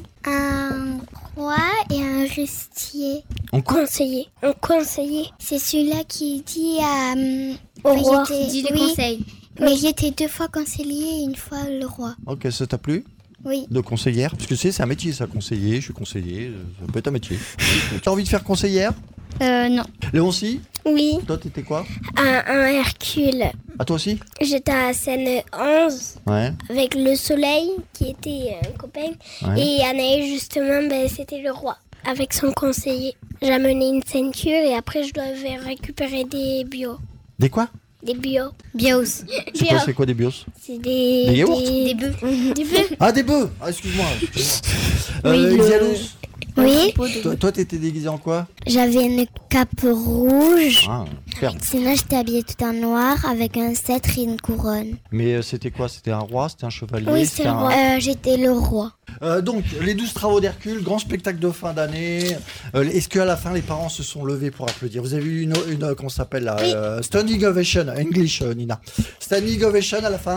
Un roi et un rustier. En quoi? Conseiller. Un conseiller. C'est celui-là qui dit à. hum, Au enfin, roi. j'étais- Dit oui, le conseil. Mais j'étais deux fois conseiller et une fois le roi. Ok, ça t'a plu? Oui. De conseillère? Parce que c'est, c'est un métier, ça, conseiller. Je suis conseiller. euh, Ça peut être un métier. T'as envie de faire conseillère? Euh, non. Léoncie, Oui. toi, t'étais quoi? Un, un Hercule. À toi aussi? J'étais à scène onze Ouais. avec le soleil qui était un copain. Ouais. Et Anaïs, justement, ben, c'était le roi avec son conseiller. J'ai amené une ceinture et après, je devais récupérer des bio. Des quoi? Des bio. Bios. C'est quoi, c'est quoi des bios? C'est des... Des yaourts Des bœufs. Des bœufs. Ah, des bœufs! Ah, excuse-moi. excuse-moi. Euh, Oui, le- Isialous, Oui, toi, toi, t'étais déguisé en quoi? j'avais une cape rouge. Ah, super. Sinon, j'étais habillée tout en noir avec un cètre et une couronne. Mais euh, c'était quoi? C'était un roi? C'était un chevalier? Oui, c'était c'est le un- roi. Euh, j'étais le roi. Euh, donc, les douze travaux d'Hercule, grand spectacle de fin d'année. Euh, Est-ce qu'à la fin, les parents se sont levés pour applaudir? Vous avez eu une, une euh, comment ça s'appelle là, Oui. euh, standing ovation, English, euh, Nina. Standing ovation à la fin?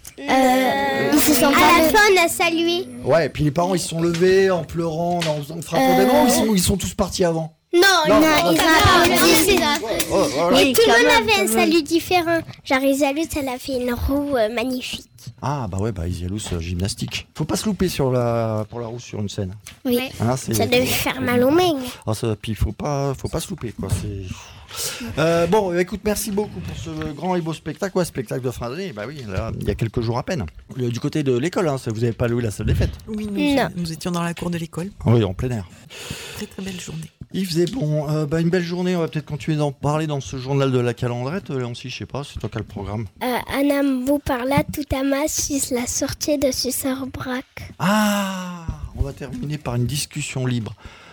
Euh, Ils se sont à pas la levés. fin, on a salué. Ouais, et puis les parents, ils se sont levés en pleurant, en, en frappant des mains, ou ils sont, ils sont tous partis avant? Non, Non, non, non, ils non. ont applaudi. c'est- Oh, voilà. Et tout le quand monde même, avait un quand même. salut différent. Genre, Isalus, elle a fait une roue euh, magnifique. Ah, bah ouais, bah Isialous, euh, gymnastique. Faut pas se louper sur la, pour la roue sur une scène. Oui. Hein, c'est- Ça devait faire mal aux mains. Ah, ça, puis faut pas, faut pas se louper, quoi. C'est... Euh, bon, écoute, merci beaucoup pour ce grand et beau spectacle. Ouais, spectacle de fin d'année. Bah oui, là, il y a quelques jours à peine. Le- du côté de l'école, hein, ça, vous avez pas loué la salle des fêtes? Oui, nous, Non. nous étions dans la cour de l'école. Oui, en plein air. Très très belle journée. Il faisait bon. Euh, bah, une belle journée. On va peut-être continuer d'en parler dans ce journal de la calandrette. Léoncie, je sais pas, c'est toi qui as le programme. Euh, Anna vous parla tout à ma sur la sortie de Susser Braque. Ah, on va terminer par une discussion libre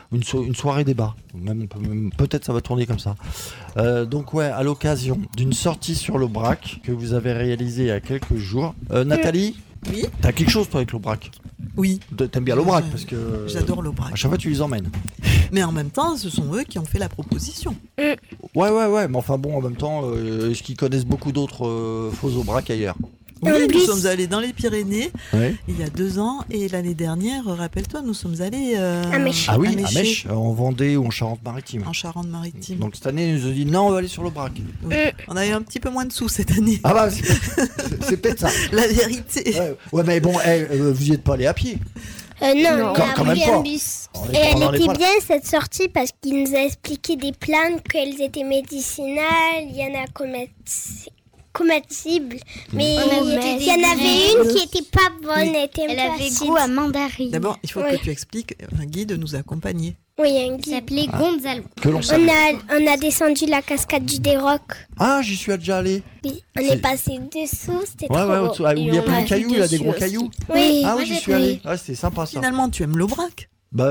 une, so- une soirée débat. Même, on peut même- peut-être ça va tourner comme ça. Euh, donc ouais, à l'occasion d'une sortie sur l'Aubrac que vous avez réalisée il y a quelques jours. Euh, Nathalie, Oui. t'as quelque chose toi avec l'Aubrac? Oui, Taimes bien l'Aubrac Ouais, parce que j'adore à l'Aubrac. chaque fois tu les emmènes. Mais en même temps, ce sont eux qui ont fait la proposition. Ouais ouais ouais, mais enfin bon, en même temps, euh, est-ce qu'ils connaissent beaucoup d'autres euh, faux Aubrac ailleurs? Oui, En nous plus- sommes allés dans les Pyrénées Ouais. il y a deux ans et l'année dernière, rappelle-toi, nous sommes allés euh, À Mèche. Ah oui, à à Mèche, Mèche, en Vendée ou en Charente-Maritime. en Charente-Maritime. Donc cette année, ils nous ont dit non, on va aller sur l'Aubrac. Oui. On a eu un petit peu moins de sous cette année. Ah bah c'est, c'est peut-être ça. La vérité. Ouais, ouais, mais bon, eh, euh, vous y êtes pas allé à pied. Euh, non, Non. on Quand- a quand même pris pas. un bus. On est Et pas- elle on en est était pas là. bien cette sortie parce qu'il nous a expliqué des plantes, qu'elles étaient médicinales, il y en a comesti- comestibles, mais On il avait y en des avait une graines. qui était pas bonne, Oui. elle était un Elle peu avait acide. goût à mandarine. D'abord, il faut Ouais. que tu expliques, un guide nous accompagnait. Oui, il y a un Il guide. s'appelait Gonzalo. Que l'on On savait. a, on a descendu la cascade du Déroc. Ah, j'y suis déjà allé. Oui. On C'est- est passé dessous, c'était Ouais, trop ouais, beau. au-dessous, ah, où il y a on plein a de cailloux, vu là, des dessus gros aussi. cailloux. Oui. Ah moi, oui, j'y j'ai suis pris. allé. Ah, c'était sympa ça. Finalement, tu aimes l'Aubrac? Bah,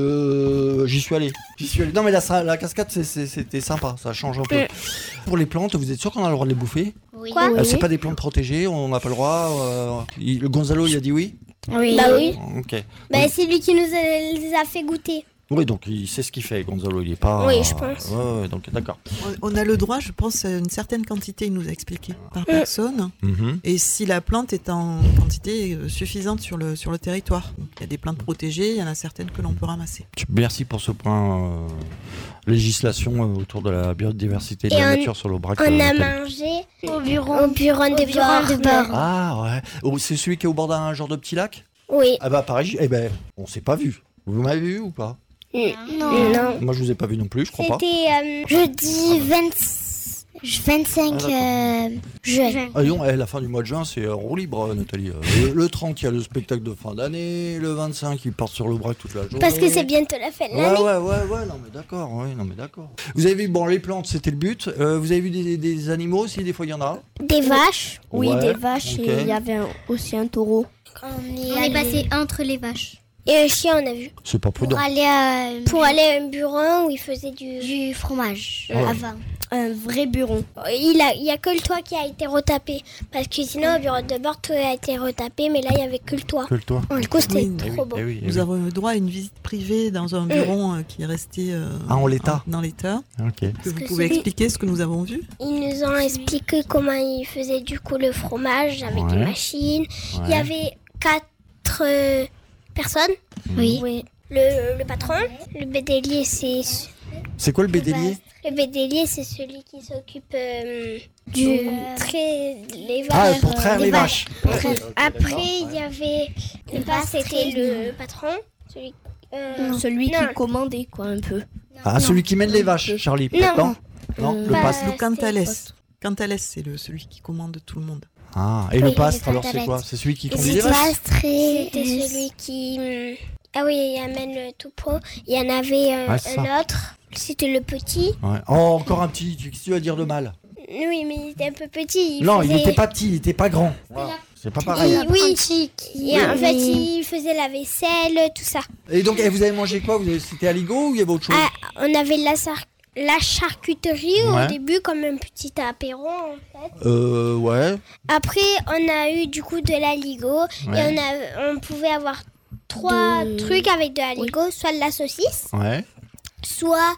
euh, j'y suis allé. J'y suis allé. Non, mais la, la cascade, c'est- c'est- c'était sympa. Ça change un peu. Mm. Pour les plantes, vous êtes sûr qu'on a le droit de les bouffer? Oui. Quoi Euh, C'est pas des plantes protégées, on n'a pas le droit. euh, il- le Gonzalo, il a dit oui. Oui. Bah oui. Ok. Bah, c'est lui qui nous a, les a fait goûter. Oui, donc il sait ce qu'il fait, Gonzalo. Il est pas. Oui, je pense. Ouais, ouais, donc d'accord. On on a le droit, je pense, à une certaine quantité, il nous a expliqué, par personne. Mhm. Et si la plante est en quantité euh, suffisante sur le, sur le territoire. Donc, il y a des plantes protégées, il y en a certaines que l'on peut ramasser. Merci pour ce point euh, législation euh, autour de la biodiversité et de Et la on- nature sur l'Aubrac. On euh, a Nathalie. mangé Au bureau. au bureau de bureau de bord. bord. Ah ouais. Oh, c'est celui qui est au bord d'un genre de petit lac? Oui. Ah bah pareil, j- eh ben, on s'est pas vu. Vous m'avez vu ou pas? Non. Non. Moi je vous ai pas vu non plus, je crois pas. C'était euh, Jeudi vingt... vingt-cinq Ah, euh, juin. Ah non, eh, la fin du mois de juin, c'est en roue libre, euh, Nathalie. Euh, Le, le trente, il y a le spectacle de fin d'année. Le vingt-cinq, ils partent sur l'Aubrac toute la journée. parce que c'est bientôt la fin de Ouais, l'année. ouais, ouais, ouais, non mais d'accord, ouais, non mais d'accord. Vous avez vu, bon, les plantes, c'était le but. Euh, vous avez vu des, des animaux aussi, des fois il y en a. Des vaches. Oui, Ouais, des vaches ok. et il y avait un- aussi un taureau. On On est passé entre les vaches. Et un chien, on a vu. C'est pas prudent. Pour aller à... Pour aller à un bureau où il faisait du. du fromage. Ouais. Avant. Un vrai buron. Il a, il y a que le toit qui a été retapé. Parce que sinon, au bureau de bord, tout a été retapé, mais là, il y avait que le toit. Que le toi. Du coup, c'était Oui. Eh oui, trop beau. eh oui, eh Nous oui. avons eu droit à une visite privée dans un bureau euh, qui est resté euh, Ah, en l'état. Dans l'état. Ok. Que vous que pouvez celui- expliquer ce que nous avons vu? Ils nous ont expliqué comment ils faisaient du coup le fromage avec Ouais. des machines. Il y Ouais. avait quatre euh, personnes. Oui. Oui. Le, le patron, le bédélier, c'est C'est quoi le bédélier? le bédélier, c'est celui qui s'occupe euh, du trait les Ah, vaches. pour traire les vaches. Après, il y avait le bas, c'était le patron, celui euh, Celui non. qui commandait, quoi, un peu. Ah, celui qui mène les vaches, Charlie, peut-être Non. non? Non, le Bah, pastre. Le c'était Cantales. autre. Cantales, c'est le, celui qui commande tout le monde. Ah, et Oui, le pastre, le alors c'est Cantales. quoi? C'est celui qui Et conduit les c'était vaches? Pas très... C'était celui qui. hum, Ah oui, il amène le tout pro. Il y en avait un, Ouais, c'est un autre. C'était le petit. Ouais. Oh, encore un petit, qu'est-ce que tu vas dire de mal? Oui, mais il était un peu petit. Il Non, il faisait- n'était pas petit, il était pas grand. Voilà. C'est pas pareil. Il- oui, Qui... et en fait, il faisait la vaisselle, tout ça. Et donc, eh, vous avez mangé quoi? Vous avez- C'était aligot ou il y avait autre chose? Ah, on avait la, sar- la charcuterie Ouais. au début, comme un petit apéro, en fait. Euh, ouais. Après, on a eu du coup de l'aligot. Ouais. Et on, a, on pouvait avoir trois De- trucs avec de l'aligot, soit de la saucisse, Ouais. soit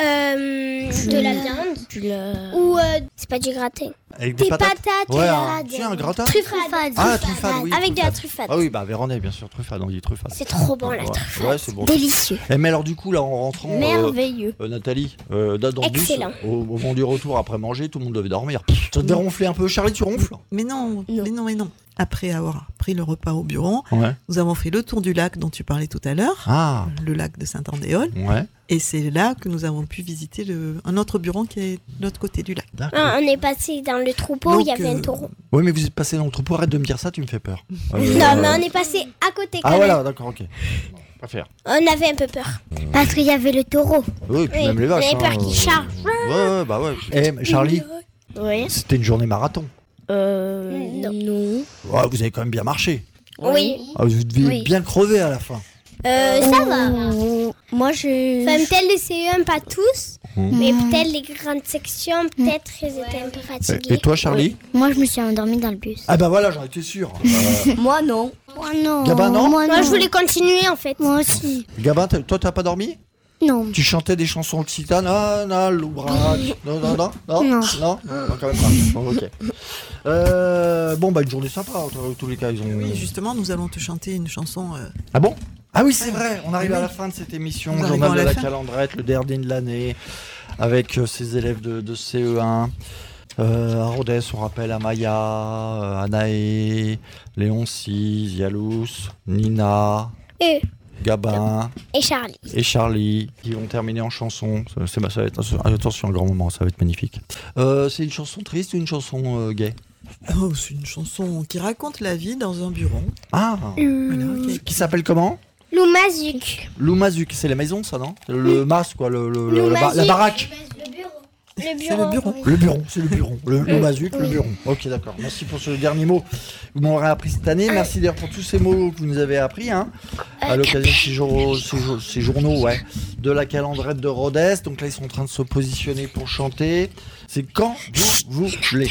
euh, de la viande, Tu l'as. ou euh, c'est pas du gratin. Avec Des patates, Ouais, là, un, des- tu sais, un gratin? truffade. Ah, truffade, oui. Avec de la truffade. truffade. Ah oui, bah Véronais, bien sûr, truffade, on dit truffade. C'est trop bon, la Ouais. truffade. Ouais, c'est bon. Délicieux. Eh, mais alors, du coup, là, en rentrant. euh, Merveilleux. euh, Nathalie, euh, là, dans le bus, Excellent. au, au moment du retour après manger, tout le monde devait dormir. Ça devait ronfler un peu. Charlie, tu ronfles? Mais non, Non. mais non, mais non. Après avoir pris le repas au bureau, Ouais. nous avons fait le tour du lac dont tu parlais tout à l'heure, Ah, le lac de Saint-Andéol. ouais. Et c'est là que nous avons pu visiter le, un autre bureau qui est de l'autre côté du lac. D'accord. Ah, on est passé dans le troupeau, il y Donc, avait un euh, taureau. Ouais, mais vous êtes passé dans le troupeau, arrête de me dire ça, tu me fais peur. Euh, Non, mais on est passé à côté quand Ah, même. voilà, d'accord, ok. Pas faire. On avait un peu peur. Parce qu'il y avait le taureau. Oui, et puis Oui, même les vaches. on avait peur hein, qu'ils euh, chargent. Ouais, ouais, bah ouais. Eh, Charlie, Oui. c'était une journée marathon. Euh. Non. Non. Ouais, vous avez quand même bien marché. Oui. Ah, vous deviez Oui. bien crever à la fin. Euh, ça va. Euh, Moi, Moi, j'ai... Enfin, peut-être les C E un, pas tous. Mmh. Mais peut-être les grandes sections, peut-être ils étaient un peu fatigués. Et toi, Charlie ? Moi, je me suis endormie dans le bus. Ah bah voilà, j'en étais sûr. Euh, Moi, non. Moi, non. Gabin, non Moi, Moi, non. je voulais continuer en fait. Moi aussi. Gabin, t'as- toi, t'as pas dormi ? Non. Tu chantais des chansons occitanes, ah, non, l'ouvrage, non, non, non, non, Non. non, non, quand même pas. Bon, ok. Euh, bon, bah, une journée sympa, en tous les cas, ils ont... Oui, justement, nous allons te chanter une chanson. euh, Ah bon ? Ah oui, c'est vrai, on arrive Oui. à la fin de cette émission, Nous Journal arrivons de à la la fin. Calandrette, le dernier de l'année, avec euh, ses élèves de, de C E un. Euh, à Rodez, on rappelle Amaya, euh, Anaé, Léoncie, Yalous, Nina, Eux Gabin et Charlie. et Charlie qui vont terminer en chanson. Ça, c'est- ça va être, attention, un grand moment, ça va être magnifique. Euh, c'est une chanson triste ou une chanson euh, gay ? Oh, c'est une chanson qui raconte la vie dans un bureau. Ah, Voilà, ok. qui s'appelle comment ? Lou Mazuk. L'Oumazuk, c'est la maison ça, non ? Le masque, quoi, le, le- le- Le la, ba- la Mazuk. baraque. Le C'est le bureau. Le bureau, c'est le bureau. Le, le Mazuc, le bureau. Ok, d'accord. Merci pour ce dernier mot. Vous m'aurez appris cette année. Merci d'ailleurs pour tous ces mots que vous nous avez appris, hein, à l'occasion de ces, jour- ces jour- ces journaux, ouais, de la Calandrette de Rodez. Donc là, ils sont en train de se positionner pour chanter. C'est quand vous voulez.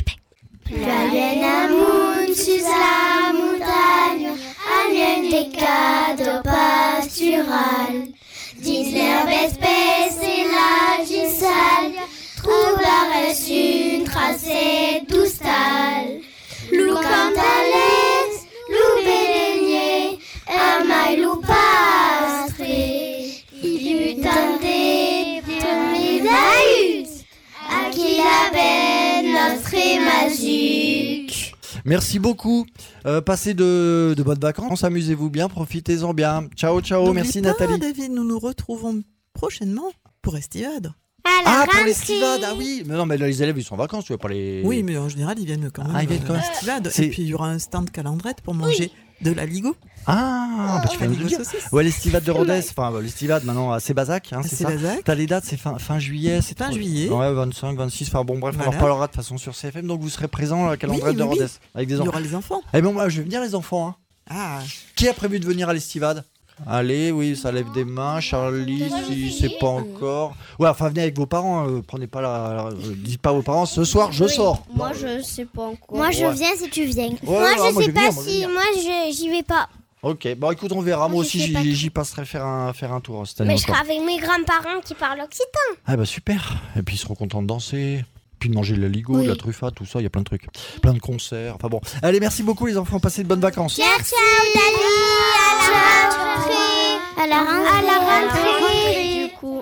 Sur la montagne, alien des cadres pastoral. Dix l'herbe espèce et la gissale, trouve la reste une tracée d'oustal. Lou cantalès, lou bédénier, un maille lou pastré. Il eut un des tournisaïs, à qui la benne notre Mazuc. Merci beaucoup. Euh, passez de, de bonnes vacances. Amusez-vous bien. Profitez-en bien. Ciao, ciao. N'oublie Merci pas, Nathalie. David, nous nous retrouvons prochainement pour Estivade. À la Ah, pour rentrée. l'estivade. Ah oui. Mais non, mais là, les élèves, ils sont en vacances. Tu vas pas les. Oui, mais en général, ils viennent quand même Ah, ils viennent quand à même. l'Estivade. C'est- Et puis, il y aura un stand Calandrette pour manger de la Ligo. Ah, bah, tu La vas nous le Ligo dire. saucisse. Ouais, l'estivade de Rodez. Enfin, bah, l'estivade maintenant à Sébazac, hein, c'est C'est ça. Bazac. T'as les dates, c'est fin, fin juillet. C'est Fin trop- juillet. Ouais, vingt-cinq, vingt-six. Enfin bon, bref, on en Voilà. reparlera de toute façon sur C F M. Donc vous serez présents à la Calandrette Oui, de oui, oui. Rodez avec des Il y enfants. aura les enfants. Eh ben moi, je vais venir les enfants. Hein. Ah, Qui a prévu de venir à l'estivade ? Allez, oui, ça lève des mains. Charlie, si c'est pas encore. Ouais, enfin venez avec vos parents. euh, prenez pas la, la- euh, dites pas à vos parents. Ce soir, je sors. Moi, je sais pas encore. Moi, je Ouais. viens si tu viens. Ouais, Moi, ouais, je moi, sais vais pas venir, moi, je vais si. venir. Moi, je j'y vais pas. Ok, bon écoute, on verra. Moi Moi, je aussi, sais pas. j'y, j'y passerai faire un, faire un tour cette année Mais je serai encore. avec mes grands-parents qui parlent occitan. Ah bah super. Et puis ils seront contents de danser. Puis de manger de la ligo, Oui. de la truffa, tout ça, il y a plein de trucs. Plein de concerts. Enfin bon. Allez, merci beaucoup les enfants, passez de bonnes vacances. Ciao, ciao, Dali. À la rentrée. À la rentrée. À la rentrée.